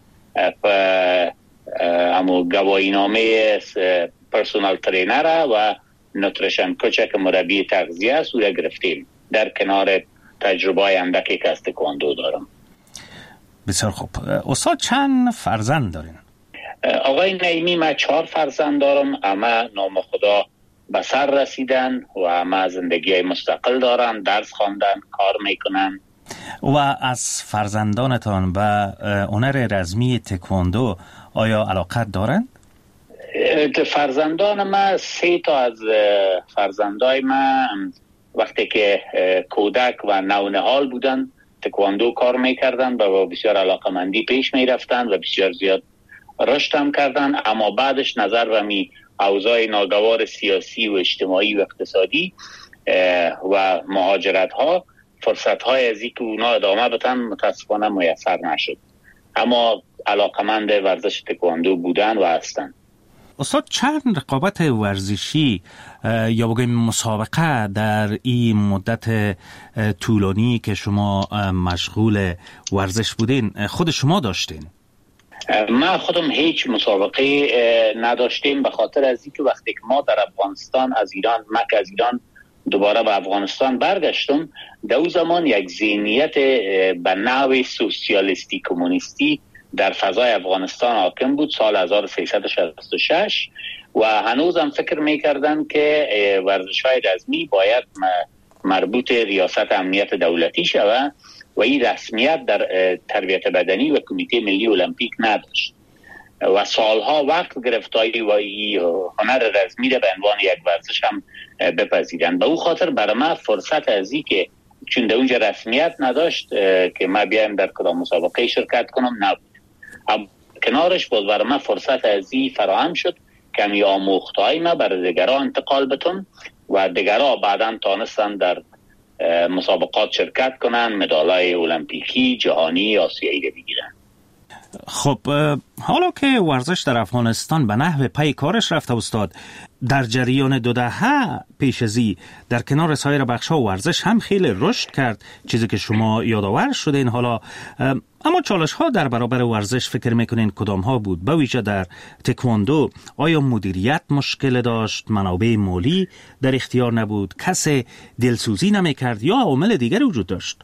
امو گواهینامه پرسونال ترینر و نوتریشن کوچ که مربی تغذیه است او را گرفتیم در کنار تجربه اندکی که از تکواندو دارم. بسیار خوب. استاد چند فرزند دارین؟ آقای نعیمی من چهار فرزند دارم، اما نام خدا به سر رسیدن و اما زندگی مستقل دارن، درس خواندن، کار میکنن. و از فرزندانتان به هنر رزمی تکواندو آیا علاقت دارن؟ فرزندان ما سه تا از فرزندای ما وقتی که کودک و نونهال بودن تکواندو کار میکردن و بسیار علاقمندی پیش میرفتن و بسیار زیاد رشد هم کردن، اما بعدش نظر و می اوضاع ناگوار سیاسی و اجتماعی و اقتصادی و مهاجرت ها فرصت های از اینکه اونا ادامه بدن متاسفانه میسر نشد، اما علاقمند ورزش تکواندو بودن و هستن. استاد چند رقابت ورزشی یا بگویم مسابقه در این مدت طولانی که شما مشغول ورزش بودین خود شما داشتین؟ من خودم هیچ مسابقه نداشتیم، به خاطر از اینکه وقتی که ما در افغانستان از ایران مک از ایران دوباره به افغانستان برگشتم، در اون زمان یک ذهنیت به نوع سوسیالیستی کمونیستی در فضای افغانستان حاکم بود سال هزار و سیصد و شصت و شش و هنوزم فکر میکردن که ورزش‌های رزمی باید مربوط ریاست امنیت دولتی شود و این رسمیت در تربیت بدنی و کمیته ملی المپیک نداشت و سالها وقت گرفتایی و این هنر رزمی را به عنوان یک ورزش هم بپذیرند. به اون خاطر برای من فرصت از این که چون در اونجا رسمیت نداشت که ما بیایم در کدام مسابقه شرکت کنم نبود. اما کنارش بود برای من فرصت از این فراهم شد که می آموختهای ما برای دیگرها انتقال بتون و دیگرها بعدا تانستن در مسابقات شرکت کنن، مدالای المپیکی، جهانی، آسیایی رو بگیرن. خب حالا که ورزش در افغانستان به نحو پی کارش رفته استاد، در جریان دو دهه پیش ازی در کنار سایر بخش‌ها ورزش هم خیلی رشد کرد، چیزی که شما یادآور شدین. حالا اما چالش‌ها در برابر ورزش فکر میکنین کدام ها بود؟ به ویژه در تکواندو آیا مدیریت مشکل داشت، منابع مالی در اختیار نبود، کسی دلسوزی نمیکرد یا عوامل دیگری وجود داشت؟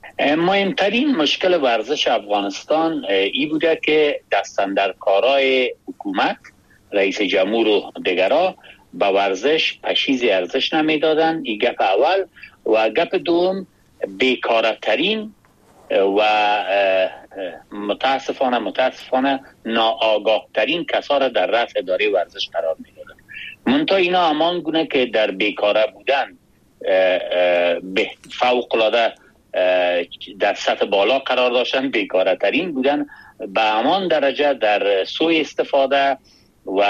مهمترین مشکل ورزش افغانستان ای بوده که دستاندرکارای حکومت، رئیس جمهور و دیگرها به ورزش پشیز ارزش نمیدادن. این گپ اول. و گپ دوم، بیکاره ترین و متاسفانه متاسفانه ناآگاه ترین کسا را در رأس اداره ورزش قرار میدادن. منتها اینا همان گونه که در بیکاره بودن به فوق العاده در سطح بالا قرار داشتن، بیکاره ترین بودن به همان درجه در سوء استفاده و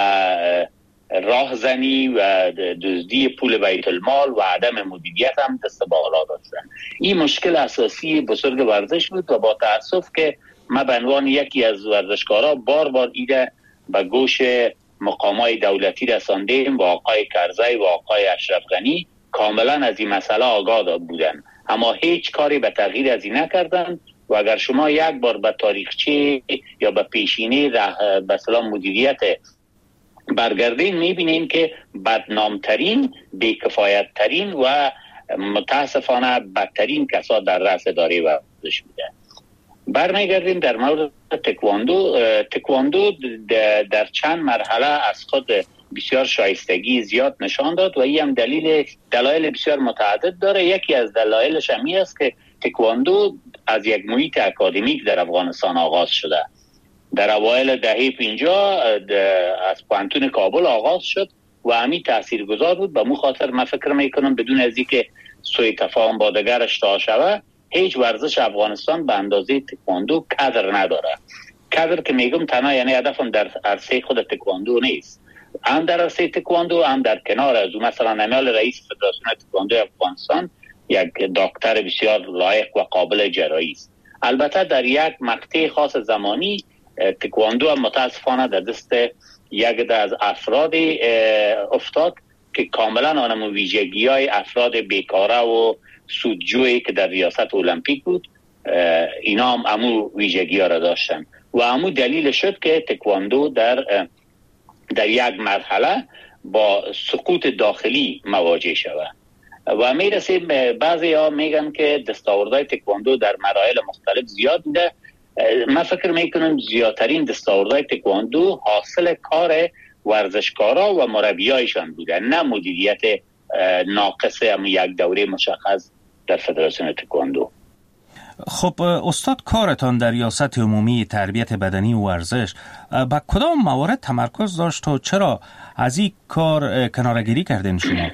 راهزنی و دزدی پول بیت المال و عدم مدیریت هم دست بالا داشتن. این مشکل اساسی بزرگ ورزش بود و با تأسف که ما به عنوان یکی از ورزشکارا بار بار ایده به گوش مقامات دولتی رساندیم و آقای کرزی و آقای اشرف غنی کاملا از این مسئله آگاه بودن، اما هیچ کاری به تغییر از این نکردن. و اگر شما یک بار به تاریخچه یا به پیشینه به اصطلاح مدیریت برگردین میبینین که بدنامترین، بیکفایتترین و متاسفانه بدترین کسا در رأس اداره ورزش بوده. برمیگردیم در مورد تکواندو. تکواندو در چند مرحله از خود بسیار شایستگی زیاد نشان داد و این هم دلیل دلایل بسیار متعدد داره. یکی از دلایلش همی است که تکواندو از یک محیط اکادمیک در افغانستان آغاز شده. در اوایل دهه پنجاه از پانتون کابل آغاز شد و همی تاثیرگذار بود. به مو خاطر من فکر میکنم بدون از اینکه سوء تفاهم با دیگرش تا شود، هیچ ورزش افغانستان به اندازه تکواندو کادر نداره. کادر که میگم تنها یعنی هدفم در عرصه خود تکواندو نیست، هم در عرصه تکواندو هم در کنار از اون. مثلا نمیال رئیس فدراسیون تکواندو افغانستان یک دکتر بسیار لایق و قابل جرایی است. البته در یک مقطع خاص زمانی تکواندو هم متاسفانه در دست یک از افراد افتاد که کاملا آنمو ویژگی های افراد بیکاره و سودجویی که در ریاست المپیک بود اینا هم امو ویژگی ها را داشتن و امو دلیل شد که تکواندو در در یک مرحله با سقوط داخلی مواجه شود. و میرسیم بعضی ها میگن که دستاوردهای تکواندو در مراحل مختلف زیاد بوده. من فکر میکنم زیادترین دستاوردهای تکواندو حاصل کار ورزشکارا و مربیایشان بوده، نه مدیریت ناقص هم یک دوره مشخص در فدراسیون تکواندو. خب استاد، کارتان در ریاست عمومی تربیت بدنی و ورزش با کدام موارد تمرکز داشت و چرا از این کار کناره‌گیری کردین شما؟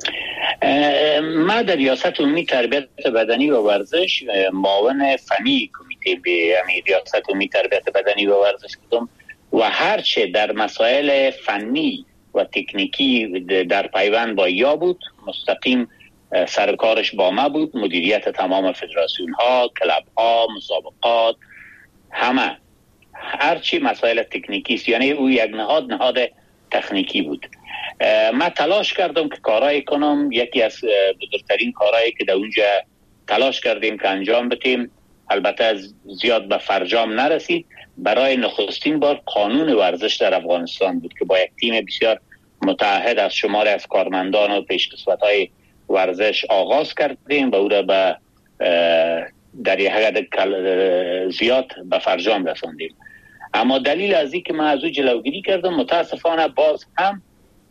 ما در ریاست عمومی تربیت بدنی و ورزش معاون فنی کمیته به ریاست عمومی تربیت بدنی و ورزش بودم و هرچه در مسائل فنی و تکنیکی در پیوند با یا بود. مستقیم سرکارش با ما بود. مدیریت تمام فدراسیون ها، کلاب ها، مسابقات، همه هرچی مسائل تکنیکی است، یعنی او یک نهاد نهاد تکنیکی بود. من تلاش کردم که کارایی کنم. یکی از بزرگترین کارهایی که در اونجا تلاش کردیم که انجام بدیم، البته زیاد به فرجام نرسید، برای نخستین بار قانون ورزش در افغانستان بود که با یک تیم بسیار متعهد از شمار از کارمندان و پیشکسوت‌های ورزش آغاز کردیم و او را به در یک حد زیاد به فرجام رساندیم. اما دلیل از این که من از او جلوگیری کردم، متاسفانه باز هم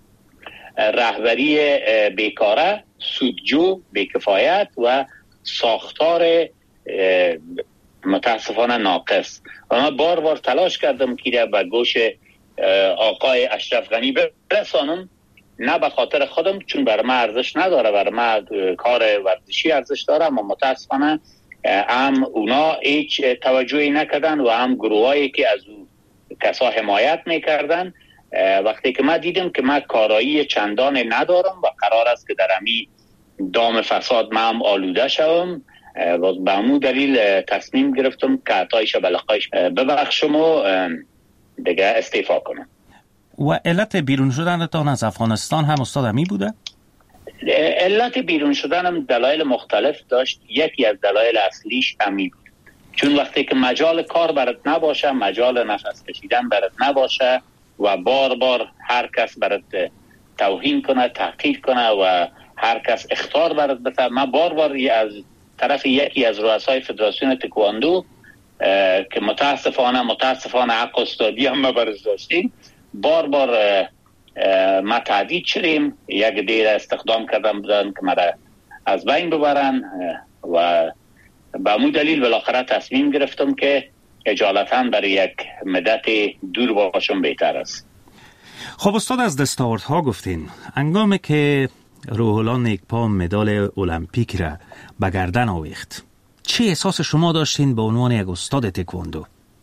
رهبری بیکاره، سودجو، بیکفایت و ساختار متاسفانه ناقص. و من بار بار تلاش کردم که به گوش آقای اشرف غنی برسانم، نه به خاطر خودم چون بر من ارزش نداره، بر من کار ورزشی ارزش داره، اما متاسفانه هم اونا هیچ توجهی نکردن و هم گروهایی که از او کسا حمایت میکردن. وقتی که من دیدم که من کارایی چندان ندارم و قرار است که در امی دام فساد من هم آلوده شوم، و به همون دلیل تصمیم گرفتم که عطایش بلقایش ببخشم و دیگه استعفا کنم. و علت بیرون شدنتان از افغانستان هم استاد امی بوده؟ علت بیرون شدنم دلایل مختلف داشت. یکی از دلایل اصلیش امی بود، چون وقتی که مجال کار برات نباشه، مجال نفس کشیدن برات نباشه و بار بار هر کس برات توهین کنه، تحقیر کنه و هر کس اخطار برات بده. من بار بار از طرف یکی از رؤسای فدراسیون تکواندو که متاسفانه متاسفانه حق استادی هم ما برش داشتیم، بار بار ما تهدید شدیم. یک دیر استخدام کردن بودن که مرا از بین ببرن و به همون دلیل بالاخره تصمیم گرفتم که اجالتا برای یک مدت دور باشم بهتر است. خب استاد، از دستاوردها گفتین. انگامی که روح الله نیکپا مدال المپیک را به گردن آویخت، چه احساس شما داشتین به عنوان یک استاد تکواندو؟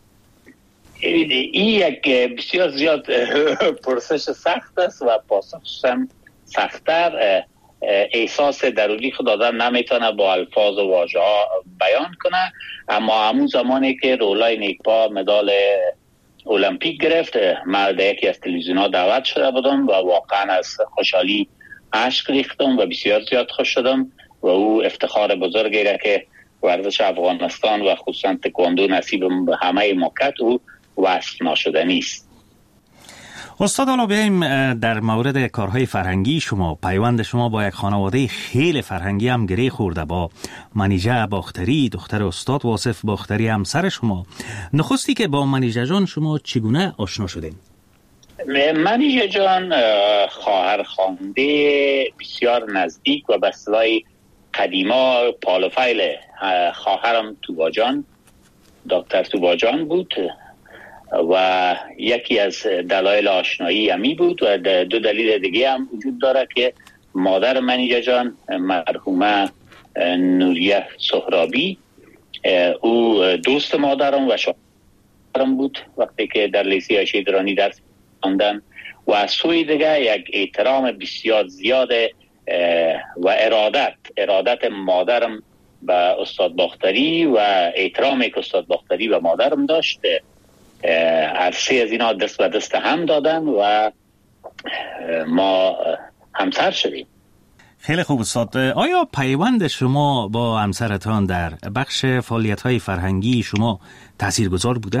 این یک بسیار زیاد پرسش سخت است و پاسخش هم سخت‌تر. احساس درونی خود آدم نمیتونه با الفاظ و واژه ها بیان کنه. اما همون زمانی که روح الله نیکپا مدال المپیک گرفت، من در یکی از تلویزیون ها دعوت شده بودم و واقعا از خوشحالی اشک ریختم و بسیار زیاد خوش شدم و او افتخار بزرگی را که ورزش افغانستان و خصوصا تکواندو نصیب همه مکت او وصف ناشدنی است. استاد، حالا بیاییم در مورد کارهای فرهنگی شما. پیوند شما با یک خانواده خیلی فرهنگی هم گره خورده، با منیژه باختری، دختر استاد واصف باختری، همسر شما. نخستی که با منیژه جان شما چگونه آشنا شدین؟ منیژه جان خواهر خوانده بسیار نزدیک و به اصطلاح قدیما پالوفایل خواهرم توباجان، دکتر توباجان بود و یکی از دلایل آشنایی امی بود و دو دلیل دیگه هم وجود داره که مادر منیژه جان مرحومه نوریه سهرابی، او دوست مادرم و شوهرم بود وقتی که در لیسه عایشه درانی درس خواندن و از سوی دیگه یک احترام بسیار زیاد و ارادت ارادت مادرم به استاد باختری و احترامی که استاد باختری و مادرم داشت، هر سه از اینا دست به دست هم دادن و ما همسر شدیم. خیلی خوب استاد. آیا پیوند شما با همسرتان در بخش فعالیت‌های فرهنگی شما تاثیرگذار بوده؟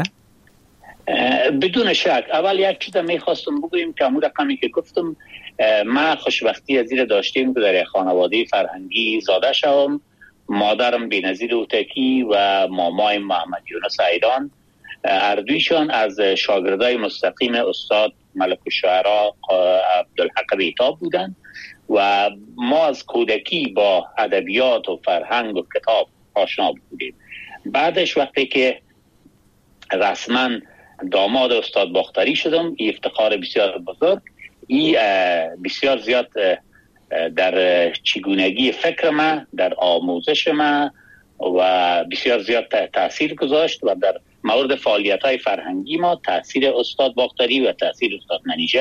بدون شک. اول یک چیز میخواستم بگویم که همون رقمی که گفتم، ما خوشبختی از این داشتیم که در یک خانواده فرهنگی زاده شوم. مادرم بی‌نظیر اوتکی و مامای محمد یونس ایران، هر دویشان از شاگردای مستقیم استاد ملک الشعرا عبدالحق بیتاب بودند و ما از کودکی با ادبیات و فرهنگ و کتاب آشنا بودیم. بعدش وقتی که رسما داماد استاد باختری شدم، این افتخار بسیار بزرگ، این بسیار زیاد در چگونگی فکر من، در آموزش من و بسیار زیاد تأثیر گذاشت و در مورد فعالیت‌های فرهنگی ما تأثیر استاد باختری و تأثیر استاد منیژه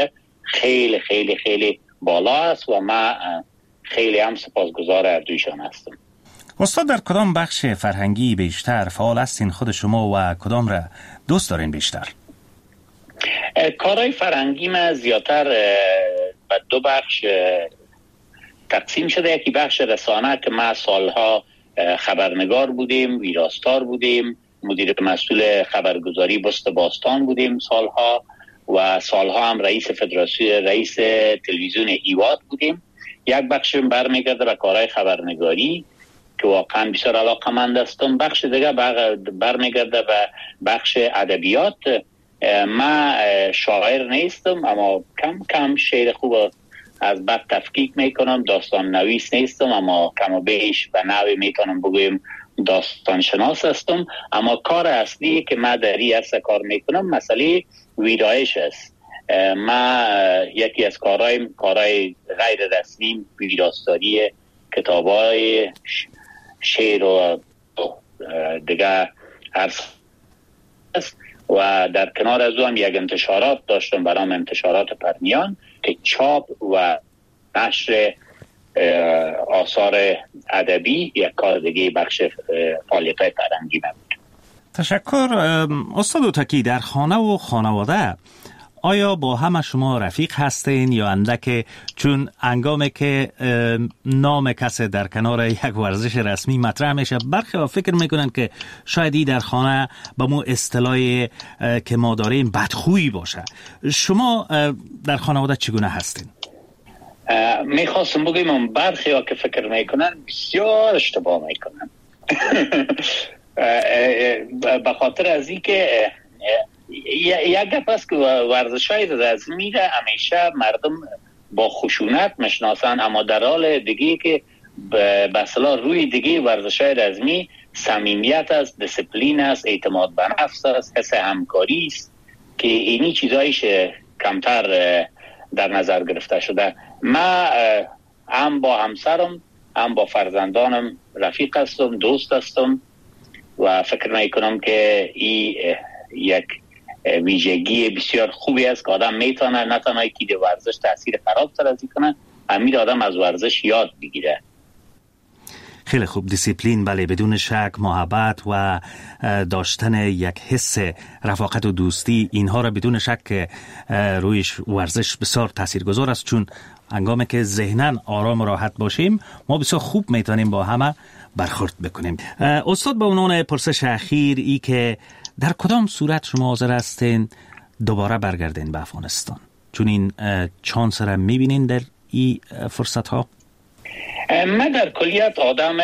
خیلی خیلی خیلی بالا است و من خیلی هم سپاسگزار اردویشان هستم. استاد، در کدام بخش فرهنگی بیشتر فعال هستین خود شما و کدام را دوست دارین بیشتر؟ کارهای فرهنگی من زیادتر به دو بخش تقسیم شده. یکی بخش رسانه که ما سالها خبرنگار بودیم، ویراستار بودیم، مدیر مسئول خبرگزاری بست باستان بودیم سالها و سالها هم رئیس فدراسیون رئیس تلویزیون ایواد بودیم. یک بخش برمیگرده به کارهای خبرنگاری که واقعا بسیار علاقه‌مند هستم. بخش دیگه برمیگرده به بخش ادبیات. من شاعر نیستم اما کم کم شعر خوب از بد تفکیک میکنم. داستان نویس نیستم اما کم و بیش به نوی میتونم بگویم داستان شناس هستم. اما کار اصلی که من در این عرصه کار میکنم مسئله ویرایش است. من یکی از کارهای کارهای غیر رسمی ویراستاری کتابای شعر و دیگه عرصه است و در کنار از او هم یک انتشارات داشتم برام انتشارات پرمیان که چاپ و نشر آثار ادبی یک کار دیگه بخش فعالیت‌های فرهنگی من بود. تشکر. استاد اوتاکی، در خانه و خانواده آیا با همه شما رفیق هستین یا اندک چون انگامی که نام کسی در کنار یک ورزش رسمی مطرح میشه برخی ها فکر میکنن که شاید ای در خانه با مو اصطلاحی که ما داریم بدخویی باشه. شما در خانواده چگونه هستین؟ میخواستم بگیم برخی ها که فکر میکنن بسیار اشتباه میکنن به خاطر از این که یک گپ است که ورزش‌های رسمی را همیشه مردم با خشونت میشناسن اما در حال دیگه که به اصطلاح روی دیگه ورزش‌های رسمی صمیمیت است، دیسپلین است، اعتماد به نفس است، حس همکاری است که اینی چیزایش کمتر در نظر گرفته شده. من هم با همسرم هم با فرزندانم رفیق هستم، دوست هستم و فکر میکنم که این یک ویژگی بسیار خوبی است که آدم میتونه نه تنها که در ورزش تاثیر خراب ترازی کنه، امیر آدم از ورزش یاد بگیره. خیلی خوب. دیسیپلین، بله، بدون شک، محبت و داشتن یک حس رفاقت و دوستی، اینها را بدون شک رویش ورزش بسیار تاثیرگذار است، چون هنگامی که ذهناً آرام و راحت باشیم ما بسیار خوب میتونیم با همه برخورد بکنیم. استاد، به عنوان پرسش اخیر ای که در کدام صورت شما حاضر هستین دوباره برگردین به افغانستان، چون این چانس را میبینین در این فرصت ها؟ من در کلیت آدم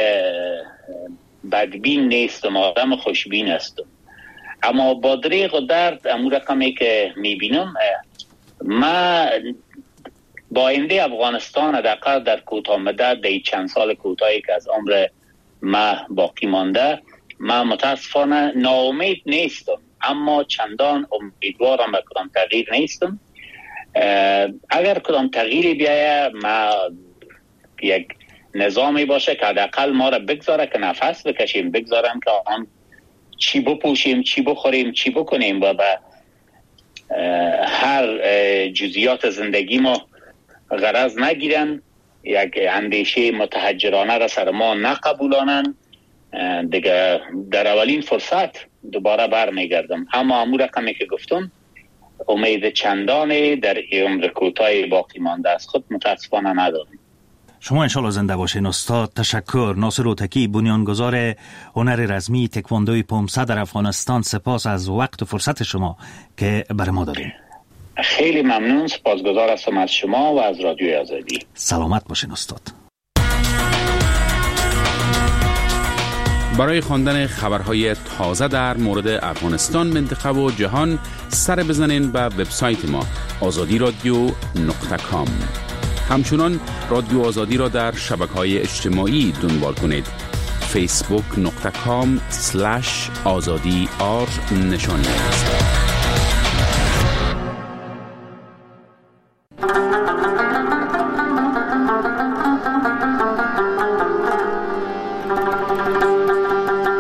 بدبین نیستم، آدم خوشبین هستم، اما با دریغ و درد امور رقمی که میبینم من با آینده افغانستان دقیق در کوتاه مدت در چند سال کوتاهی که از عمر من باقی مانده من متاسفانه ناامید نیستم اما چندان امیدوارم به کدام تغییر نیستم. اگر کدام تغییری بیایه ما یک نظامی باشه که حداقل ما را بگذاره که نفس بکشیم، بگذارم که آن چی بپوشیم، چی بخوریم، چی بکنیم و به هر جزئیات زندگی ما غرض نگیرن، یک اندیشه متحجرانه را سر ما نقبولانن. دیگه در اولین فرصت دوباره برمیگردم، اما امور رقمی که گفتم امید چندانی در عمر کوتاه باقی مانده از خود متاسفانه ندارم. شما انشالله زنده باشین استاد. تشکر. ناصر اوتکی، بنیانگذار هنر رزمی تکواندوی پومسه در افغانستان، سپاس از وقت و فرصت شما که برای ما دارین. خیلی ممنون، سپاسگزار هستم از شما و از رادیوی آزادی. سلامت باشین استاد. برای خواندن خبرهای تازه در مورد افغانستان، منطقه و جهان سر بزنین به وبسایت ما آزادی رادیو نقطه کام. همچنان رادیو آزادی را در شبکه‌های اجتماعی دنبال کنید. فیسبوک نقطه کام سلش آزادی آر نشانی است.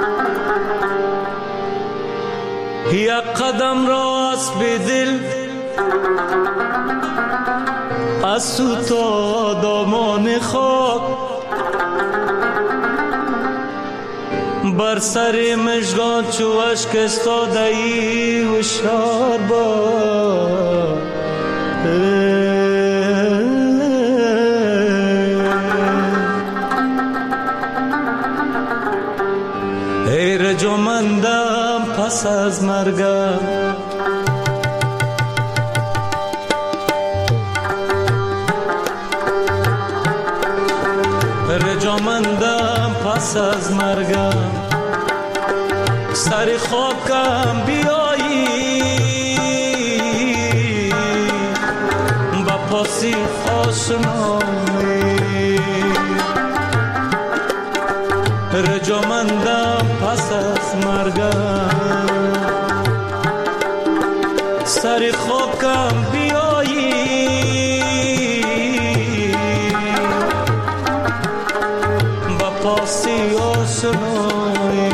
یک قدم راست به دل از سو تا دامان خاک بر سر مژگان چو اشک استاده ای هوشیار باش. ای رجامندم پس از مرگم رجامندم پس از مرگم سر خاکم بیایی با پاسی آشنایی رجامندم پس از مرگم سر خاکم بیایی با پاسی آشنایی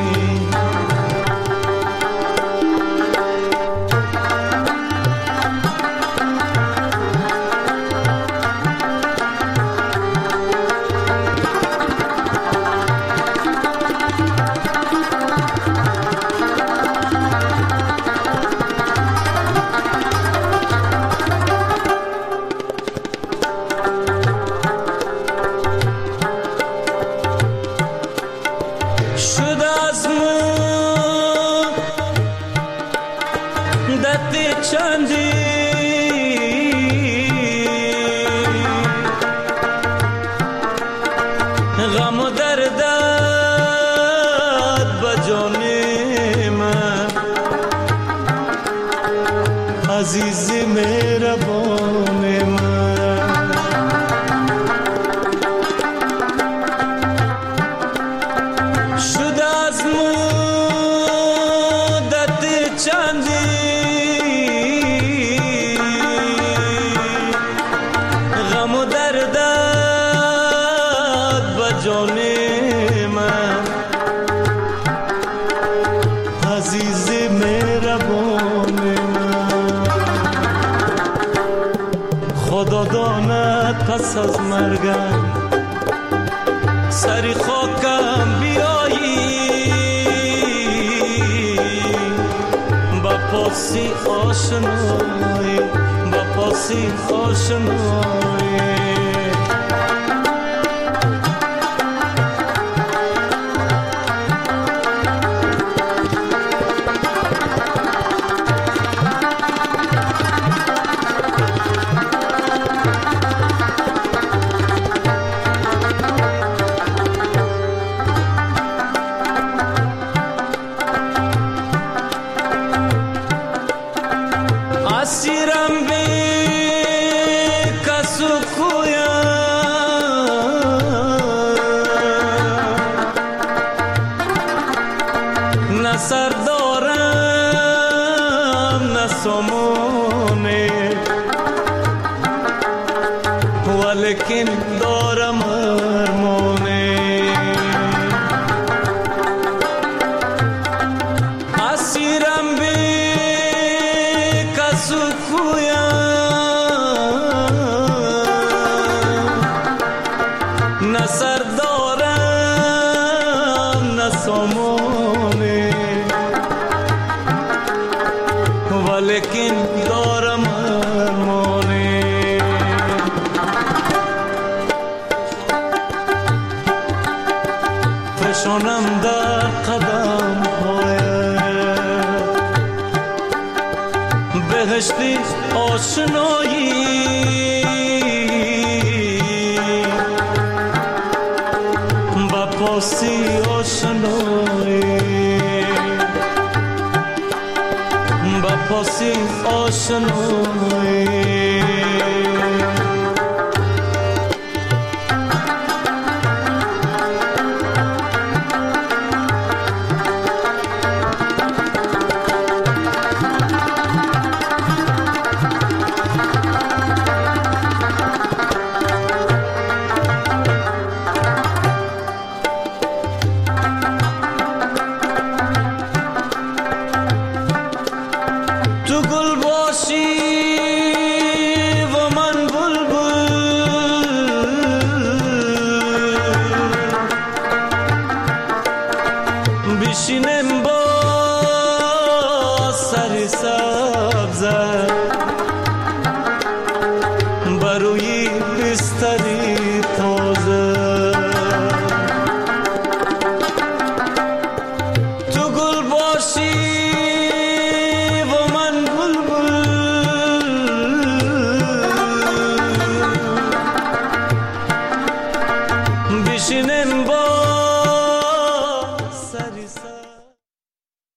عزیز مهربان من شد از مدت چندی غم و دردت به جان من عزیز مهربان خدا داند پس از مرگم سری خاکم بیایی با پاسی آشنایی با پاسی آشنایی اسیرم بی کس و کویم نه سر دارم نه سامانه ولیکن دارم ارمانه اسیرم بی کس و کویم نه سر دارم نه سامانه ولیکن دارم ارمانه فشانم در قدم بهشتی آشنایی با پاسی آشنایی با پاسی آشنایی تو گل باشی سر سبزه بروی بستری تازه تو گل باشی